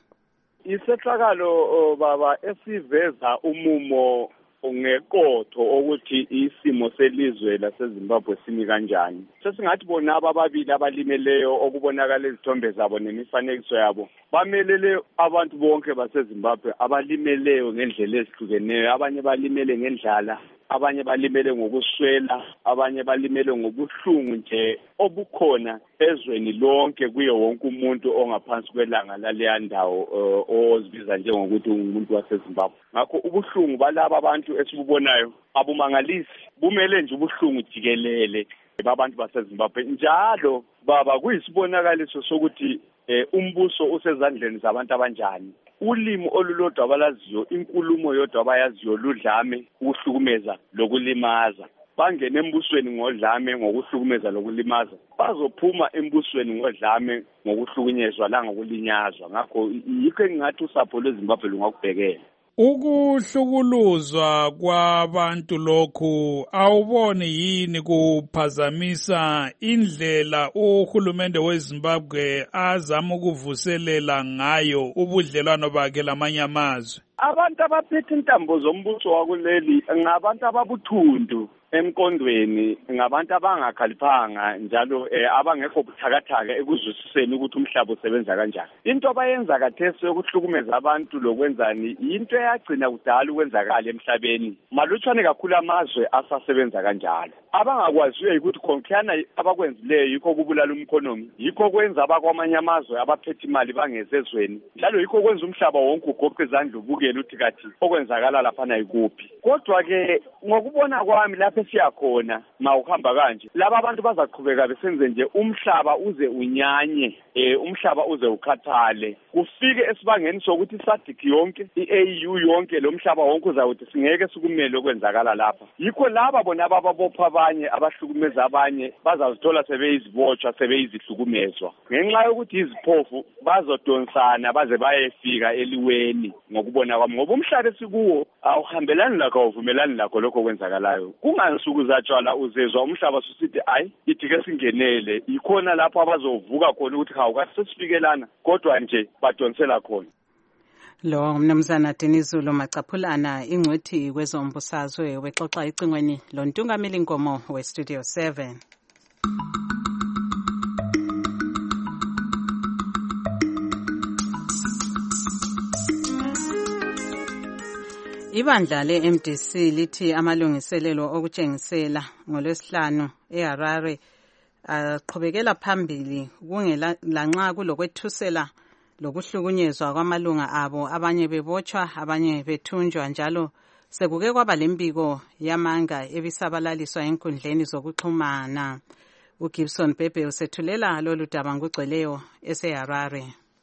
Isehlakalo baba esiveza umumo ngeqotho ukuthi isimo selizwe laseZimbabwe simi kanjani. Sesingathi bona ababili abalimeleyo okubonakala izithombe zabo nemifanekiso yabo bamelele abantu bonke baseZimbabwe abalimeleyo ngendlela ezihlukeneyo. Abanye balimele ngendlala, abanye balimele ngokuswela, abanye balimele ngobuhlungu nje obukhona ezweni lonke kuyo wonke umuntu ongaphansi kwelanga laleya ndawo ozibiza njengokuthi umuntu waseZimbabwe. Ngakho ubuhlungu balaba abantu esibubonayo abumangalisi, bumele nje ubuhlungu jikelele babantu baseZimbabwe. Njalo baba kuyisibonakaliso sokuthi umbuso usezandleni zabantu abanjani. Ulimi olulodwa abalaziyo, inkulumo yodwa abayaziyo ludlame, ukuhlukumeza lokulimaza. Bangene embusweni ngodlame ngokuhlukumeza lokulimaza, bazophuma embusweni ngodlame ngokuhlukunyezwa la ngokulinyazwa. Ngakho yikho engathi usapho lweZimbabwe lungakubhekela. Ukuhlukuluzwa kwabantu lokhu awuboni yini kuphazamisa indlela uhulumende weZimbabwe azama ukuvuselela ngayo ubudlelwano bakhe lamanye amazwe? Abantu abaphethe intambo zombuso wakuleli ngabantu ababuthundu, emkondweni ngabantu abangakhaliphanga njalo eh, abangekho buthakathaka ekuzwisiseni ukuthi umhlaba usebenza kanjani. Into abayenza kathesi yokuhlukumeza abantu lokwenzani into eyagcina kudala ukwenzakala emhlabeni. Malutshwane kakhulu amazwe asasebenza kanjalo. Abangakwaziyo ukuthi khonkhana abakwenzileyo yikho kubulala umkhonomi, yikho kwenza abakwamanye amazwe abaphethe imali bangezezweni. Njalo yikho kwenza umhlaba wonke ugoqe izandla ubukele uthi kathi okwenzakala lapha na ikuphi. Kodwa ke ngokubona kwami lapha siyakhona mawuhamba kanje laba abantu bazaqhubeka besenze nje umhlaba uze unyanye eh umhlaba uze ukhathale kufike esibangeni sokuthi iSADC yonke iA U yonke lo mhlaba wonke uzawuthi singeke sikumele okwenzakala lapha. Yikho laba bona ababopha abanye abahlukumeza abanye bazazithola sebeyizibotshwa sebeyizihlukumezwa ngenxa yokuthi iziphofu bazodonsana baze bayefika eliweni ngokubona kwami ngoba umhlaba esikuwo awuhambelani lakho awuvumelani lakho lokho kwenzakalayo. Kungansuku zatshwala uzezwa umhlaba susithi ayi ithi ke singenele ikhona lapho abazovuka khona ukuthi hawu kasesifikelana kodwa nje badonsela khona. Lo mnumzana Dinizulu Macaphulana ingcwethi kwezombusazwe wexoxa icingweni lo Ntungameli Nkomo we Studio seven. Ibandla le-M D C lithi amalungiselelo okutshengisela ngolwesihlanu eHarare aqhubekela phambili kungela lanxa kulokwethusela lokuhlukunyezwa kwamalunga abo abanye bebotshwa abanye bethunjwa njalo sekuke kwaba lembiko yamanga ebisabalaliswa enkundleni zokuxhumana. uGibson Bhebhe usethulela lolu daba ngugcweleyo eseHarare.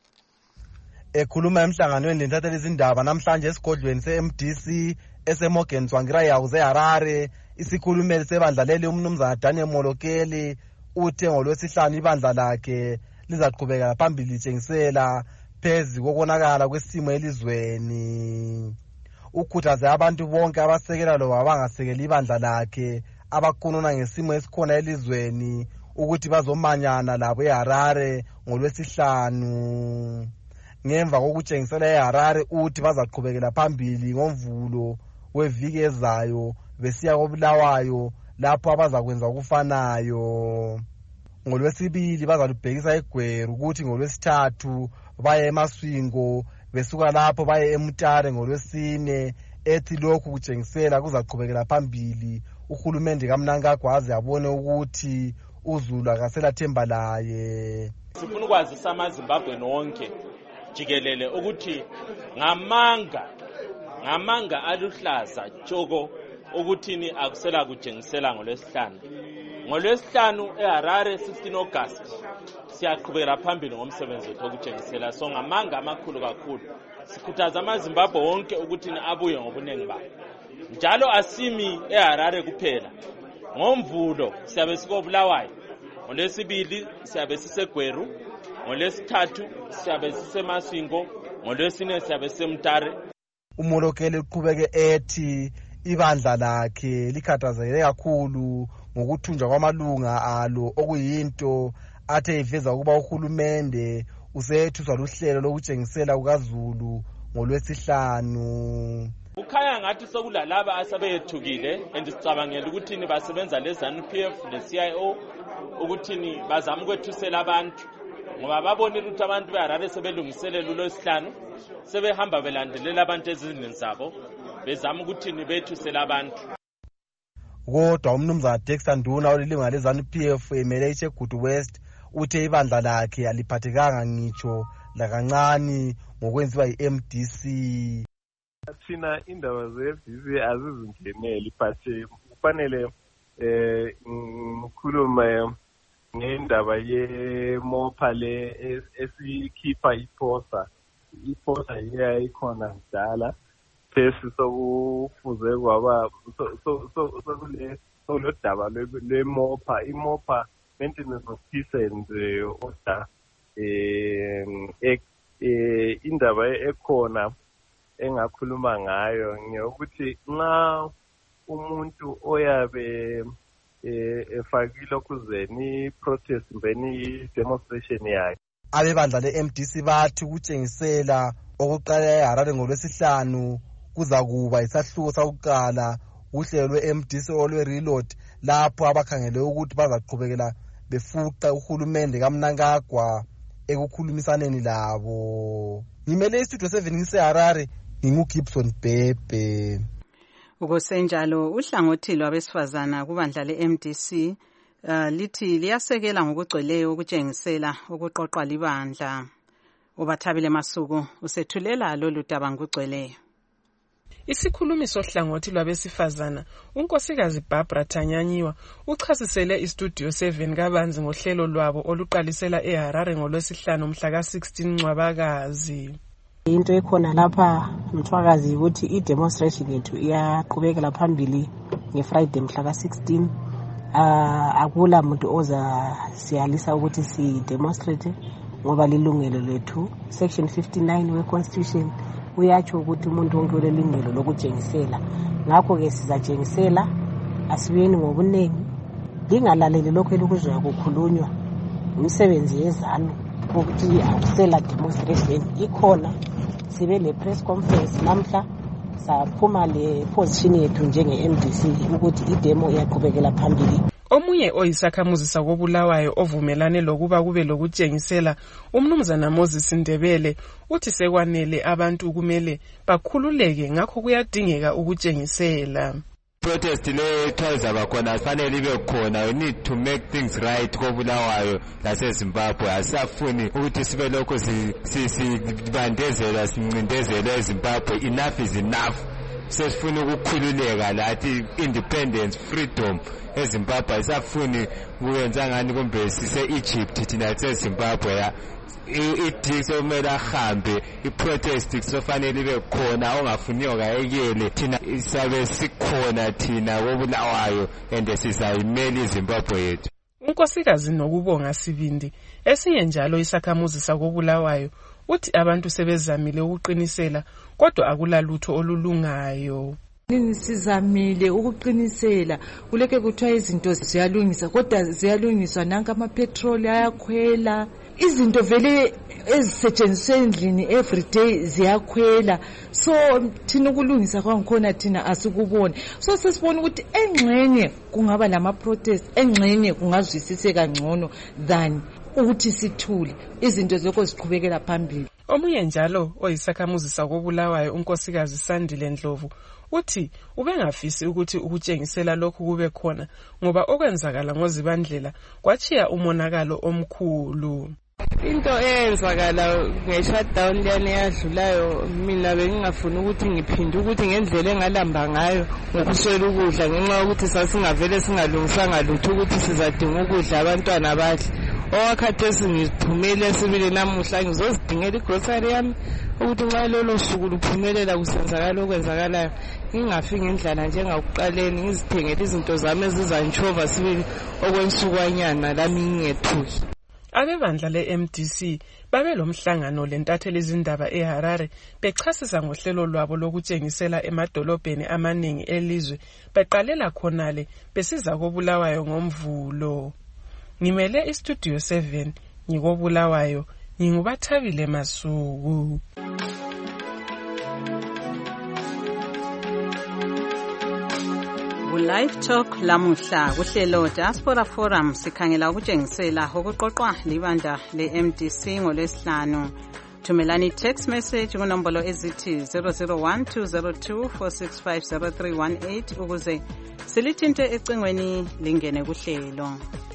Ekhuluma emhlanganweni lentathelisa izindaba namhlanje esigodlweni se-M D C eseMorgan Tsvangirai House eHarare, isikhulumeli sebandla leli umnumzana Daniel Molokeli uthe ngolwesihlanu ibandla lakhe lizaqhubeka phambili litshengisela phezu kokonakala kwesimo elizweni. Ukhuthaze abantu bonke abasekela loba abangasekeli ibandla lakhe abakhuluma ngesimo esikhona elizweni ukuthi bazomanyana labo eHarare ngolwesihlanu. Ngemva kokutshengisela eHarare uthi bazaqhubekela phambili ngomvulo weviki ezayo besiya koBulawayo lapho abazakwenza ukufanayo. Ngolwesibili bazalubhekisa eGweru ukuthi ngolwesithathu baye eMaswingo besuka lapho baye eMutare ngolwesine. Ethi lokhu kutshengisela kuzaqhubekela phambili uhulumende kaMnangagwazi abone ukuthi uZulu akasela themba laye. Sifuna ukwazisa amaZimbabwe nonke jikelele ukuthi ngamanga ngamanga aluhlaza tshoko ukuthini akusela kutshengisela ngolwesihlanu. Ngolwesihlanu eHarare sixteen August siyaqhubekela phambili ngomsebenzi wethu okutshengisela so ngamanga amakhulu kakhulu. Sikhuthaza amaZimbabwe wonke ukuthi abuye ngobunengi babo. Njalo asimi eHarare kuphela. Ngomvulo siyabe sikoBulawayo. Ngolwesibili siyabe siseGweru. Ngolwesithathu siyabe siseMaswingo. Ngolwesine siyabe siseMutare. Umolokeli uqhubeke ethi ibandla lakhe likhathazekile kakhulu ngokuthunjwa kwamalunga alo okuyinto athe iveza ukuba uhulumende usethuswa luhlelo lokutshengisela kukaZulu ngolwesihlanu. Ukhaya ngathi sokulalaba asebethukile andisicabangela ukuthi ni basebenza leZANU P F le-C I O ukuthi bazama ukwethusela abantu ngoba babonile ukuthi abantu beHarare sebelungiselela uLwesihlanu sebehamba belandelela abantu ezindlini zabo bezama ukuthi bethusela abantu. Kodwa umnumzana Dexter Nduna olilunga leZANU P F emele iChegutu West uthe ibandla lakhe aliphathekanga ngitsho lakancane ngokwenziwa yi-M D C. Thina indaba ze-F D C azizingeneli but kufanele eh ngikhuluma ngendaba ye-MOPA le esikhipha iposa. Iposa iyayikhona kudala phesi sokufuze kwaba sokule solodaba lwe-MOPA. I-MOPA Maintenance of Peace and Order eh indaba ekhona engakhuluma ngayo ngiyokuthi nxa umuntu oyabe efakile okuzeni protest mbeni demonstration yakhe. Abebandla le-M D C bathi ukutshengisela okuqala eHarare ngolwesihlanu kuza kuba isahluko sakuqala uhlelo lwe-M D C olwe-Reload lapho abakhangele ukuthi bazaqhubekela befuqa uhulumende kaMnangagwa ekukhulumisaneni labo. Ngimele istudio seven ngiseHarare, nginguGibson Bhebhe. Ukusenjalo uhlangothi lwabesifazana kubandla le-M D C uh, lithi liyasekela ngokugcweleyo ukutshengisela ukuqoqwa libandla. Ubathabile Masuku usethulela lolu daba ngokugcweleyo. Isikhulumi sohlangothi lwabesifazana unkosikazi Barbara Tanyanyiwa uchasisele istudio seven kabanzi ngohlelo lwabo oluqalisela eHarare ngolwesihlanu mhla ka sixteen Ncwabakazi. Into ekhona lapha Mthwakazi ukuthi i-demonstration yethu iyaqhubekela phambili ngeFriday mhla ka sixteen. Uh, akula muntu oza siyalisa ukuthi si demonstrate ngoba lilungelo lethu. Section fifty-nine we-Constitution uyatsho ukuthi umuntu wonke ulelungelo lokutshengisela. Ngakho ke sizatshengisela, asibuyeni ngobuningi, lingalaleli lokho elokuzwa kukhulunywa umsebenzi yezanu ukuthi akusela demonstration ikhona. Sibe le press conference namhla saphuma le position yethu njenge-M D C ukuthi idemo iyaqhubekela phambili. Omunye oyisakhamuzi sakobulawayo ovumelane lokuba kube lokutshengisela umnumzana Moses Ndebele uthi sekwanele abantu kumele bakhululeke ngakho kuyadingeka ukutshengisela. Protest le thoza bakhona fanele ibe khona. We need to make things right kobulawayo laseZimbabwe. Asafuni ukuthi sibe lokho sibandezela sincindezela eZimbabwe. Enough is enough. Sesifuna ukukhululeka lathi independence, freedom eZimbabwe. Asafuni ukwenza ngani kumbe sise Egypt thina seZimbabwe ya idiksi omele ahambe iprotest kufanele ibe khona ongafuniyo kayekele thina isabe sikhona thina kobulawayo and sizayimela iZimbabwe yethu. Unkosikazi Nokubonga Sibindi esinye njalo isakhamuzi sakobulawayo uthi abantu sebezamile ukuqinisela kodwa akulalutho olulungayo. Sizamile ukuqinisela kuleke kuthiwa izinto ziyalungisa kodwa ziyalungiswa nanka amapetrol ayakhwela, izinto vele ezisetshenziswa endlini everyday ziyakhwela. So thina ukulungisa kwangikhona thina asikuboni. So sesibona ukuthi engxenye kungaba lama protest, engxenye kungazwisiseka ngcono than ukuthi sithule izinto lokho ziqhubekela phambili. Omunye njalo oyisakhamuzi sakobulawayo unkosikazi Sandile Ndlovu uthi ubengafisi ukuthi ukutshengisela lokhu kube khona ngoba okwenzakala ngozibandlela kwachiya umonakalo omkhulu. Into eyenzakala nge-shutdown liyane yadlulayo mina bengingafuni ukuthi ngiphinde ukuthi ngendlela engalamba ngayo ngokuswela ukudla ngenxa yokuthi sasingavele singalungisanga lutho ukuthi sizadinga ukudla abantwana badle. Owakhathesi ngiphumele sibili namuhla ngizozidingela igrocery yami ukuthi nxa lolo suku luphumelela kusenzakala okwenzakalayo ngingafiki ngendlala njengakuqaleni ngizithengele izinto zami ezizantshova sibili okwensukanyana lami ngingethuki. Abebandla le-M D C babe lomhlangano lentatheli izindaba eHarare bechasisa ngohlelo lwabo lokutshengisela emadolobheni amaningi elizwe beqalela khonale besiza kobulawayo ngomvulo. Ngimele istudio seven ngikobulawayo ngingubathabile Masuku. Live Talk lamuhla kuhlelo Diaspora Forum sikhangela ukutshengisela okuqoqwa libandla le-M D C ngolwesihlanu. Thumelani text message kunombolo ezithi zero zero one two zero two four six five zero three one eight ukuze silithinte ecingweni lingene kuhlelo.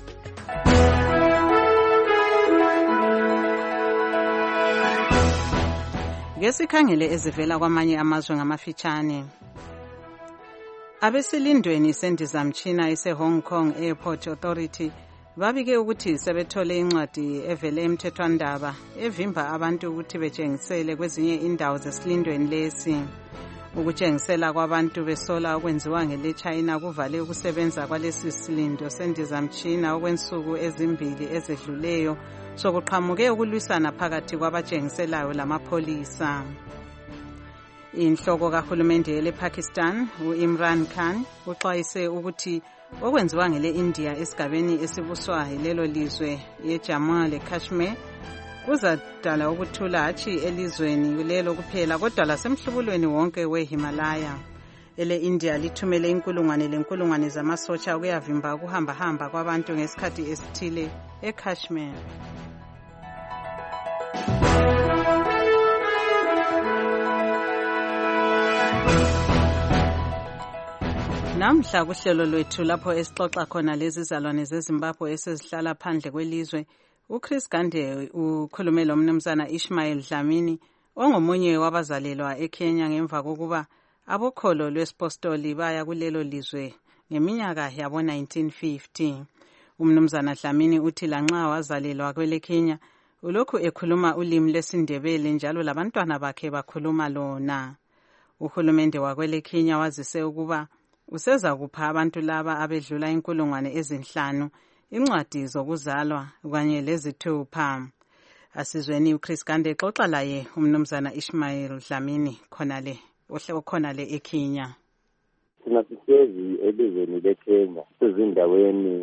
Ngesikhangele ezivela kwamanye amazwe ngamafitshane. Abesilindweni sendizamtshina ese Hong Kong Airport Authority babike ukuthi sebethole incwadi evele emthethwandaba evimba abantu ukuthi betshengisele kwezinye indawo zesilindweni lesi. Ukutshengisela kwabantu besola okwenziwa ngele China kuvale ukusebenza kwalesi silindo sendizamtshina okwensuku ezimbili ezedluleyo sokuqhamuke ukulwisana phakathi kwabatshengiselayo lamapholisa. Inhloko kahulumende ele-Pakistan u-Imran Khan uxwayise ukuthi okwenziwa ngele India esigabeni esibuswa yilelo lizwe yeJammu le-Kashmir kuzadala ukuthula hatshi elizweni kulelo kuphela kodwa lasemhlubulweni wonke weHimalaya. ele-India lithumele inkulungwane lenkulungwane zamasotsha ukuyavimba ukuhamba-hamba kwabantu ngesikhathi esithile eKashmir. Namhla kuhlelo lwethu lapho esixoxa khona lezi zalwane zeZimbabwe esezihlala phandle kwelizwe, uChris Gande ukhulume lo mnumzana Ishmael Dlamini ongomunye wabazalelwa eKenya ngemva kokuba abokholo lwesipostoli baya kulelo lizwe ngeminyaka yabo nineteen fifty. Umnumzana Dlamini uthi lanxa wazalelwa kwele Kenya ulokhu ekhuluma ulimi lwesiNdebele njalo labantwana bakhe bakhuluma lona. Uhulumende wakwele Kenya wazise ukuba useza kupha abantu laba abedlula inkulungwane ezinhlanu incwadi zokuzalwa kanye lezithupha. Asizweni uChris Gande xoxa laye umnumzana Ishmael Dlamini khonale okhonale eKenya. Thina sisezi elizweni leKenya sezindaweni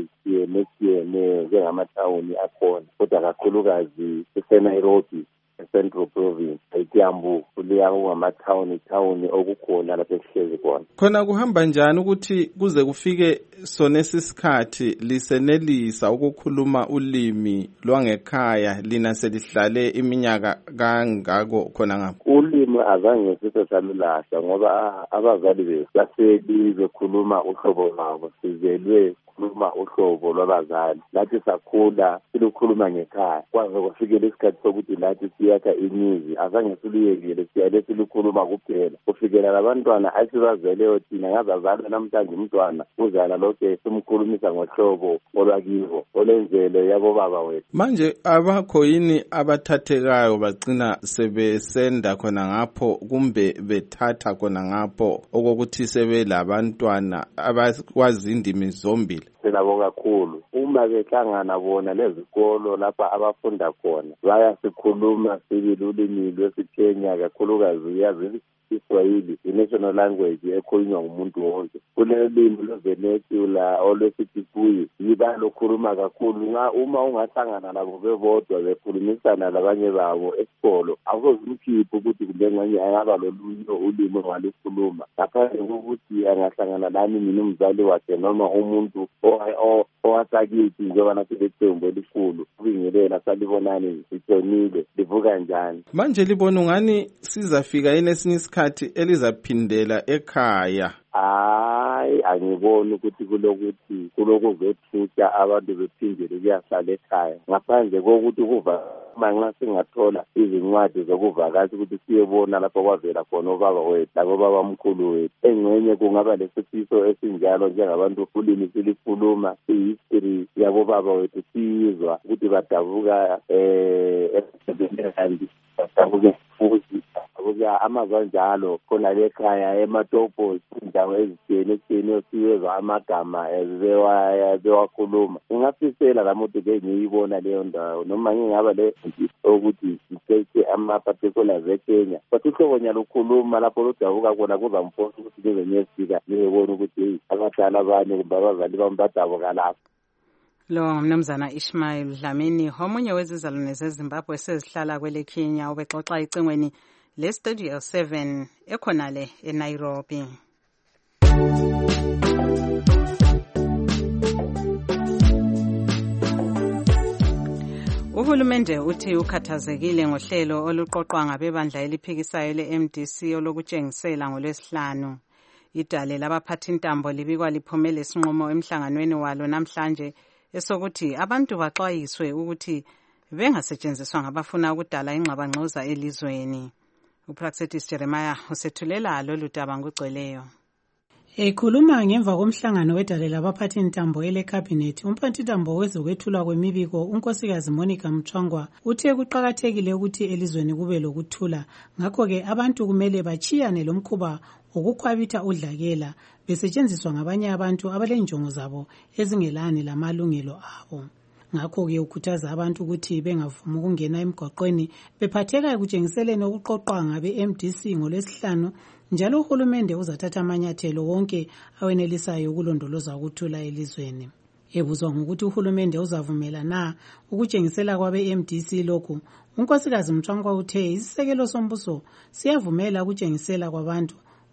ezitshiyeneyo njengamathawuni akhona, kodwa kakhulukazi eNairobi Central Province eKiambu kuliya ngamathawuni thawuni okukhona lapho esihlezi khona. Khona kuhamba njani ukuthi kuze kufike sonesi sikhathi lisenelisa ukukhuluma ulimi lwangekhaya lina selihlale iminyaka kangako khona ngapho? Ulimi azange sisesalulahla ngoba abazali bethu baseli bekhuluma uhlobo lwabo, sizelwe khuluma uhlobo lwabazali. Lathi sakhula silukhuluma ngekhaya kwaze kufikele isikhathi sokuthi lathi siyakha imizi azange siluyekile siyale silukhuluma kuphela kufikela labantwana asibazeleyo thina ngabazalwa namhlanje umntwana uzala lokhe simkhulumisa ngohlobo olwakibo olenzelo yabo baba wethu. Manje abakho yini abathathekayo bagcina sebesenda khona ngapho kumbe bethatha khona ngapho okokuthi sebelabantwana abakwazi indimi zombili? Sinabonga kakhulu uma behlangana bona lezikolo lapha abafunda khona bayasikhuluma sibili ulimi lwesiKenya kakhulukazi uyazi Iswahili i-national language ekhulunywa ngumuntu wonke. Kulelimi lweVenezela olwesitipuyi yibalokhuluma kakhulu nxa uma ungahlangana labo bebodwa bekhulumisana labanye babo esikolo awuzozimkhipha ukuthi kumbe nganye ayaba lolunye ulimi ongalikhuluma ngaphandle kokuthi angahlangana lami mina umzali wakhe noma umuntu owasakithi njengoba nathi lethembu elikhulu kubingelela salibonani sitshonile livuka njani. Manje libona ungani sizafika yini esinye isikhathi elizaphindela ekhaya? Hayi, angiboni ukuthi kulokuthi kulokuzethutha abantu bephindele kuyahlala ekhaya ngaphandle kokuthi kuva manxa singathola izincwadi zokuvakasha ukuthi siyebona lapho kwavela khona ubaba wethu labo baba mkhulu wethu. Engxenye kungaba lesifiso esinjalo njengabantu ulimi silikhuluma i-history yabo baba wethu siyizwa ukuthi badabuka eh esebenzi badabuka futhi ukuya amazwe njalo khona lekhaya ematopo indawo ezitshiyeneyo siyezwa amagama ezewa bewakhuluma. Ngingafisela lamuntu ke ngiyibona leyo ndawo noma ngingaba le ukuthi sithethe ama-particulars eKenya but uhlobo nyalokhuluma lapho ludabuka khona kuzamfosa ukuthi keze ngiyefika ngiyebona ukuthi abadala abanye kumbe abazali bami badabuka lapho. Lo mnumzana Ishmael Dlamini omunye wezizalwane zeZimbabwe sezihlala kwele Kenya ubexoxa icingweni le-Studio seven ekhonale eNairobi. Uhulumende uthi ukhathazekile ngohlelo oluqoqwa ngabebandla eliphikisayo le-M D C olokutshengisela ngolwesihlanu. Idale labaphathintambo libikwa liphumele isinqumo emhlanganweni walo namhlanje esokuthi abantu baxwayiswe ukuthi bengasetshenziswa ngabafuna ukudala ingxabangxoza elizweni. uPraxedis Jeremiah usethulela lolu daba ngugcweleyo. Ekhuluma ngemva komhlangano wedale labaphathintambo ele-Cabinet, umphathintambo wezokwethulwa kwemibiko unkosikazi Monica Mthwangwa uthe kuqakathekile ukuthi elizweni kube lokuthula, ngakho-ke abantu kumele bachiyane lomkhuba wokukhwabitha udlakela besetshenziswa ngabanye abantu abalenjongo zabo ezingelani lamalungelo abo. Ngakho-ke ukhuthaza abantu ukuthi bengavumi ukungena emgwaqweni bephatheka ekutshengiseleni okuqoqwa ngabe-M D C ngolwesihlanu, njalo uhulumende uzathatha amanyathelo wonke awenelisayo ukulondoloza ukuthula elizweni. Ebuzwa ngokuthi uhulumende uzavumela na ukutshengisela kwabe-M D C lokhu, unkosikazi Mthwangwa uthe isisekelo sombuso siyavumela ukutshengisela kwabantu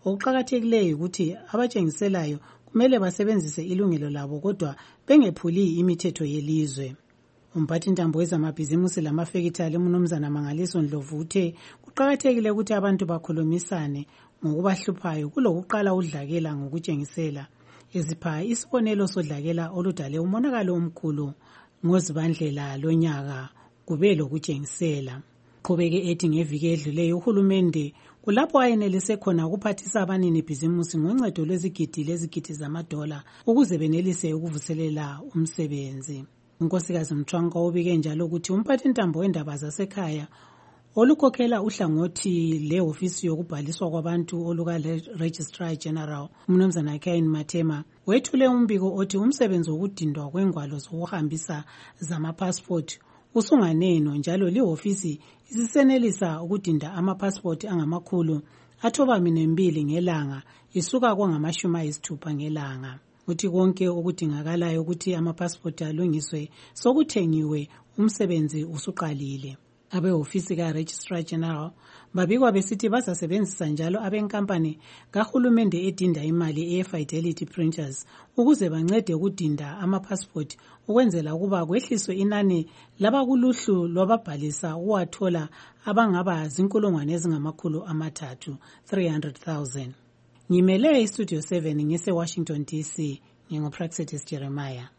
okuqakathekileyo ukuthi abatshengiselayo kumele basebenzise ilungelo labo kodwa bengephuli imithetho yelizwe. Umphathintambo wezamabhizimusi lamafekithali uMnumzana Mangaliso Ndlovu uthe kuqakathekile ukuthi abantu bakhulumisane ngokubahluphayo kulokuqala udlakela ngokutshengisela, ezipha isibonelo sodlakela oludale umonakalo omkhulu ngozibandlela lonyaka kube lokutshengisela. Qhubeke ethi ngeviki edluleyo uhulumende kulapho ayenelise khona ukuphathisa abanini bhizimusi ngoncedo lwezigidi lezigidi zamadola ukuze benelise ukuvuselela umsebenzi. Unkosikazi Mtshwangwa ubike njalo ukuthi umphathintambo wendaba zasekhaya olukhokhela uhlangothi le-ofisi yokubhaliswa kwabantu oluka-Registrar General uMnumzana Cain Matema wethule umbiko othi umsebenzi wokudindwa kwengwalo zokuhambisa zamapassport usunganeno njalo li-ofisi isisenelisa ukudinda amapassport angamakhulu athoba minembili ngelanga isuka kwangamashumi ayisithupha ngelanga. Uthi konke okudingakalayo ukuthi amapassport alungiswe sokuthengiwe, umsebenzi usuqalile. Abe-ofisi ka-Registrar General babikwa besithi bazasebenzisa njalo abenkampani kahulumende edinda imali eye-Fidelity Printers ukuze bancede ukudinda amapassport ukwenzela ukuba kwehliswe inani labakuluhlu lwababhalisa ukuwathola abangaba zinkulungwane ezingamakhulu amathathu three hundred thousand. Ngimele iStudio seven ngise-Washington D C, nginguPraxedis Jeremiah.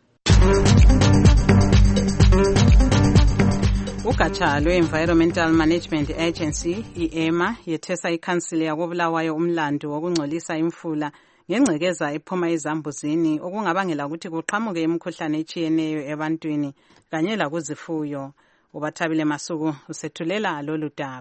Ugatsha lwe-Environmental Management Agency, I-E M A, yethesa ikhansili yakobulawayo umlandu wokungcolisa imfula ngengcekeza ephuma ezambuzini okungabangela ukuthi kuqhamuke imikhuhlane etshiyeneyo ebantwini kanye lakuzifuyo. Ubathabile Masuku usethulela lolu daba.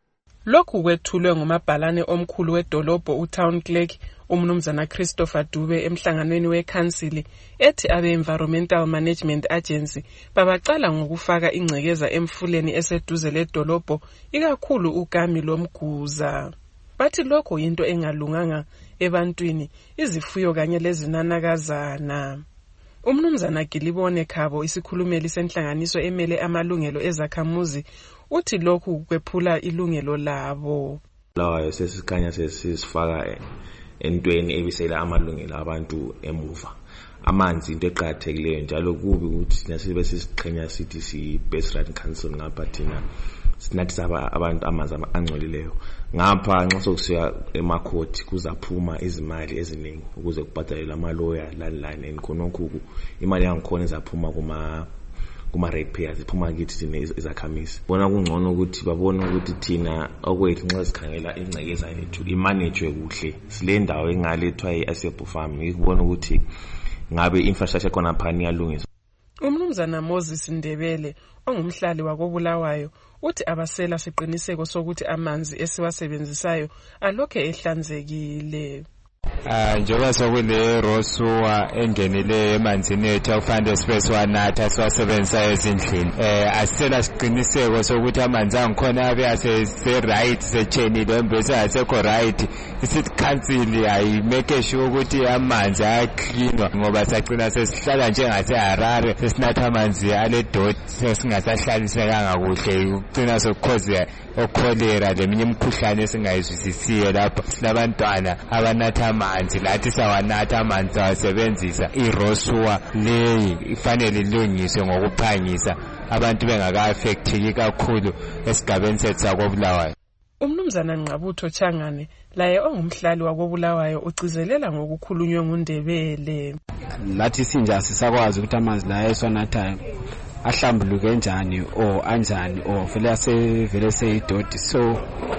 Lokhu kwethulwe ngumabhalane omkhulu wedolobho uTown Clerk uMnumzana Christopher Dube emhlanganweni wekhansili ethi abe-Environmental Management Agency babaqala ngokufaka ingcekeza emfuleni eseduze ledolobho ikakhulu ugami lomguza. Bathi lokho yinto engalunganga ebantwini, izifuyo kanye lezinanakazana. Umnumzana Gilibone Khabo isikhulumeli senhlanganiso emele amalungelo ezakhamuzi uthi lokhu kwephula ilungelo labo. Lawa sesikhanya sesifaka entweni ebisela amalungelo abantu emuva. Amanzi into eqhathekileyo njalo kubi ukuthi nasibe sisiqhenya sithi si best right council ngapha thina sinathi abantu amanzi angcolileyo. Ngapha nxa sokusiya emakhoti kuzaphuma izimali eziningi ukuze kubhadalele amaloya lani enkhonokho imali yangikhona izaphuma kuma kuma ratepayers iphuma kithi thina izakhamisi. Bona kungcono ukuthi babone ukuthi thina okwethu nxa sikhangela ingcekeza yethu imanage kuhle. Sile ndawo engalethwa iAsebo Farm ikubona ukuthi ngabe infrastructure khona phani yalungiswa. Umnumzana Moses Ndebele ongumhlali wakobulawayo uthi abasela siqiniseko sokuthi amanzi esiwasebenzisayo alokhe ehlanzekile. Ah njengoba sokule rosuwa engenile emanzini ethu akufanele space wanatha siwasebenzisa ezindlini. Eh asicela siqiniseko sokuthi amanzi angikhona abe ase right sechenile embese asekho right. Isithi council ayi make sure ukuthi amanzi ayacleanwa ngoba sacina sesihlala njengase Harare sesinatha amanzi ale dot sesingasahlalisekanga kuhle ugcina sokukhoze okholera leminye imikhuhlane esingayizwisisiyo lapha. Silabantwana abanatha amanzi lathi sawanatha amanzi awasebenzisa. Irosua leyi ifanele ilungiswe ngokuphangisa abantu bengaka-affecteki kakhulu esigabeni sethu sakobulawayo. Umnumzana Nqabutho Changane laye ongumhlali wakobulawayo ucizelela ngokukhulunywe nguNdebele. Lathi sinja sisakwazi ukuthi amanzi la eswanathayo ahlambuluke njani o anjani o vele asevele seyidoti. So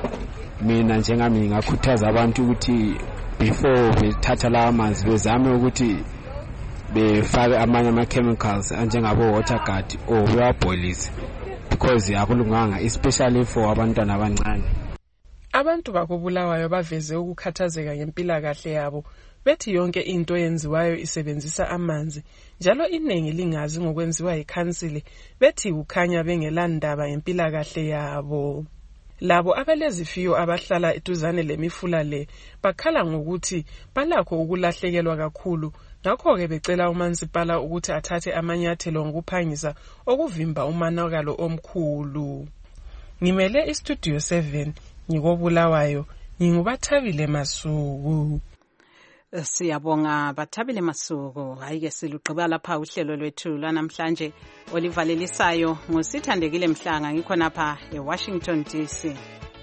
mina njengami ngakhuthaza abantu ukuthi before bethatha lawa amanzi bezame ukuthi befake amanye ama-chemicals anjengabo water guard or bewaboilise because akulunganga especially for abantwana abancane. Abantu bakobulawayo baveze ukukhathazeka ngempilakahle yabo bethi yonke into yenziwayo isebenzisa amanzi njalo iningi lingazi ngokwenziwa yikhansili bethi ukhanya bengelandaba ngempilakahle yabo. Labo abalezifiyo abahlala eduzane lemifula le bakhala ngokuthi balakho ukulahlekelwa kakhulu, ngakho-ke becela umansipala ukuthi athathe amanyathelo ngokuphangisa okuvimba umonakalo omkhulu. Ngimele iStudio seven ngikobulawayo Ngingubathabile Masuku. Siyabonga Bathabile Masuku. Hayi-ke silugqiba lapha uhlelo lwethu lwanamhlanje olivalelisayo ngusithandekile Mhlanga ngikhonapha eWashington D C.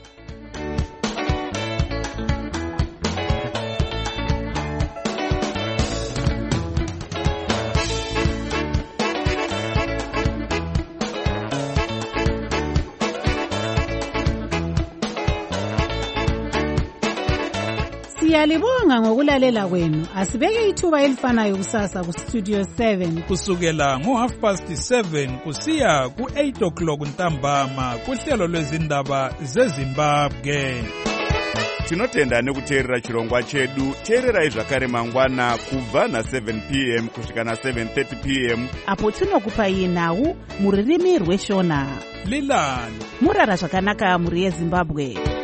Siyalibonga ngokulalela kwenu. Asibeke ithuba elifanayo kusasa ku Studio seven kusukela ngo half past seven kusiya ku eight o'clock ntambama kuhlelo lwezindaba zeZimbabwe. Tinotenda nekuteerera chirongwa chedu. Teererai zvakare mangwana kubva na seven p m kusvika na seven thirty p m apo tinokupai nhau muririmi rweshona. Lilani murara zvakanaka muri yeZimbabwe.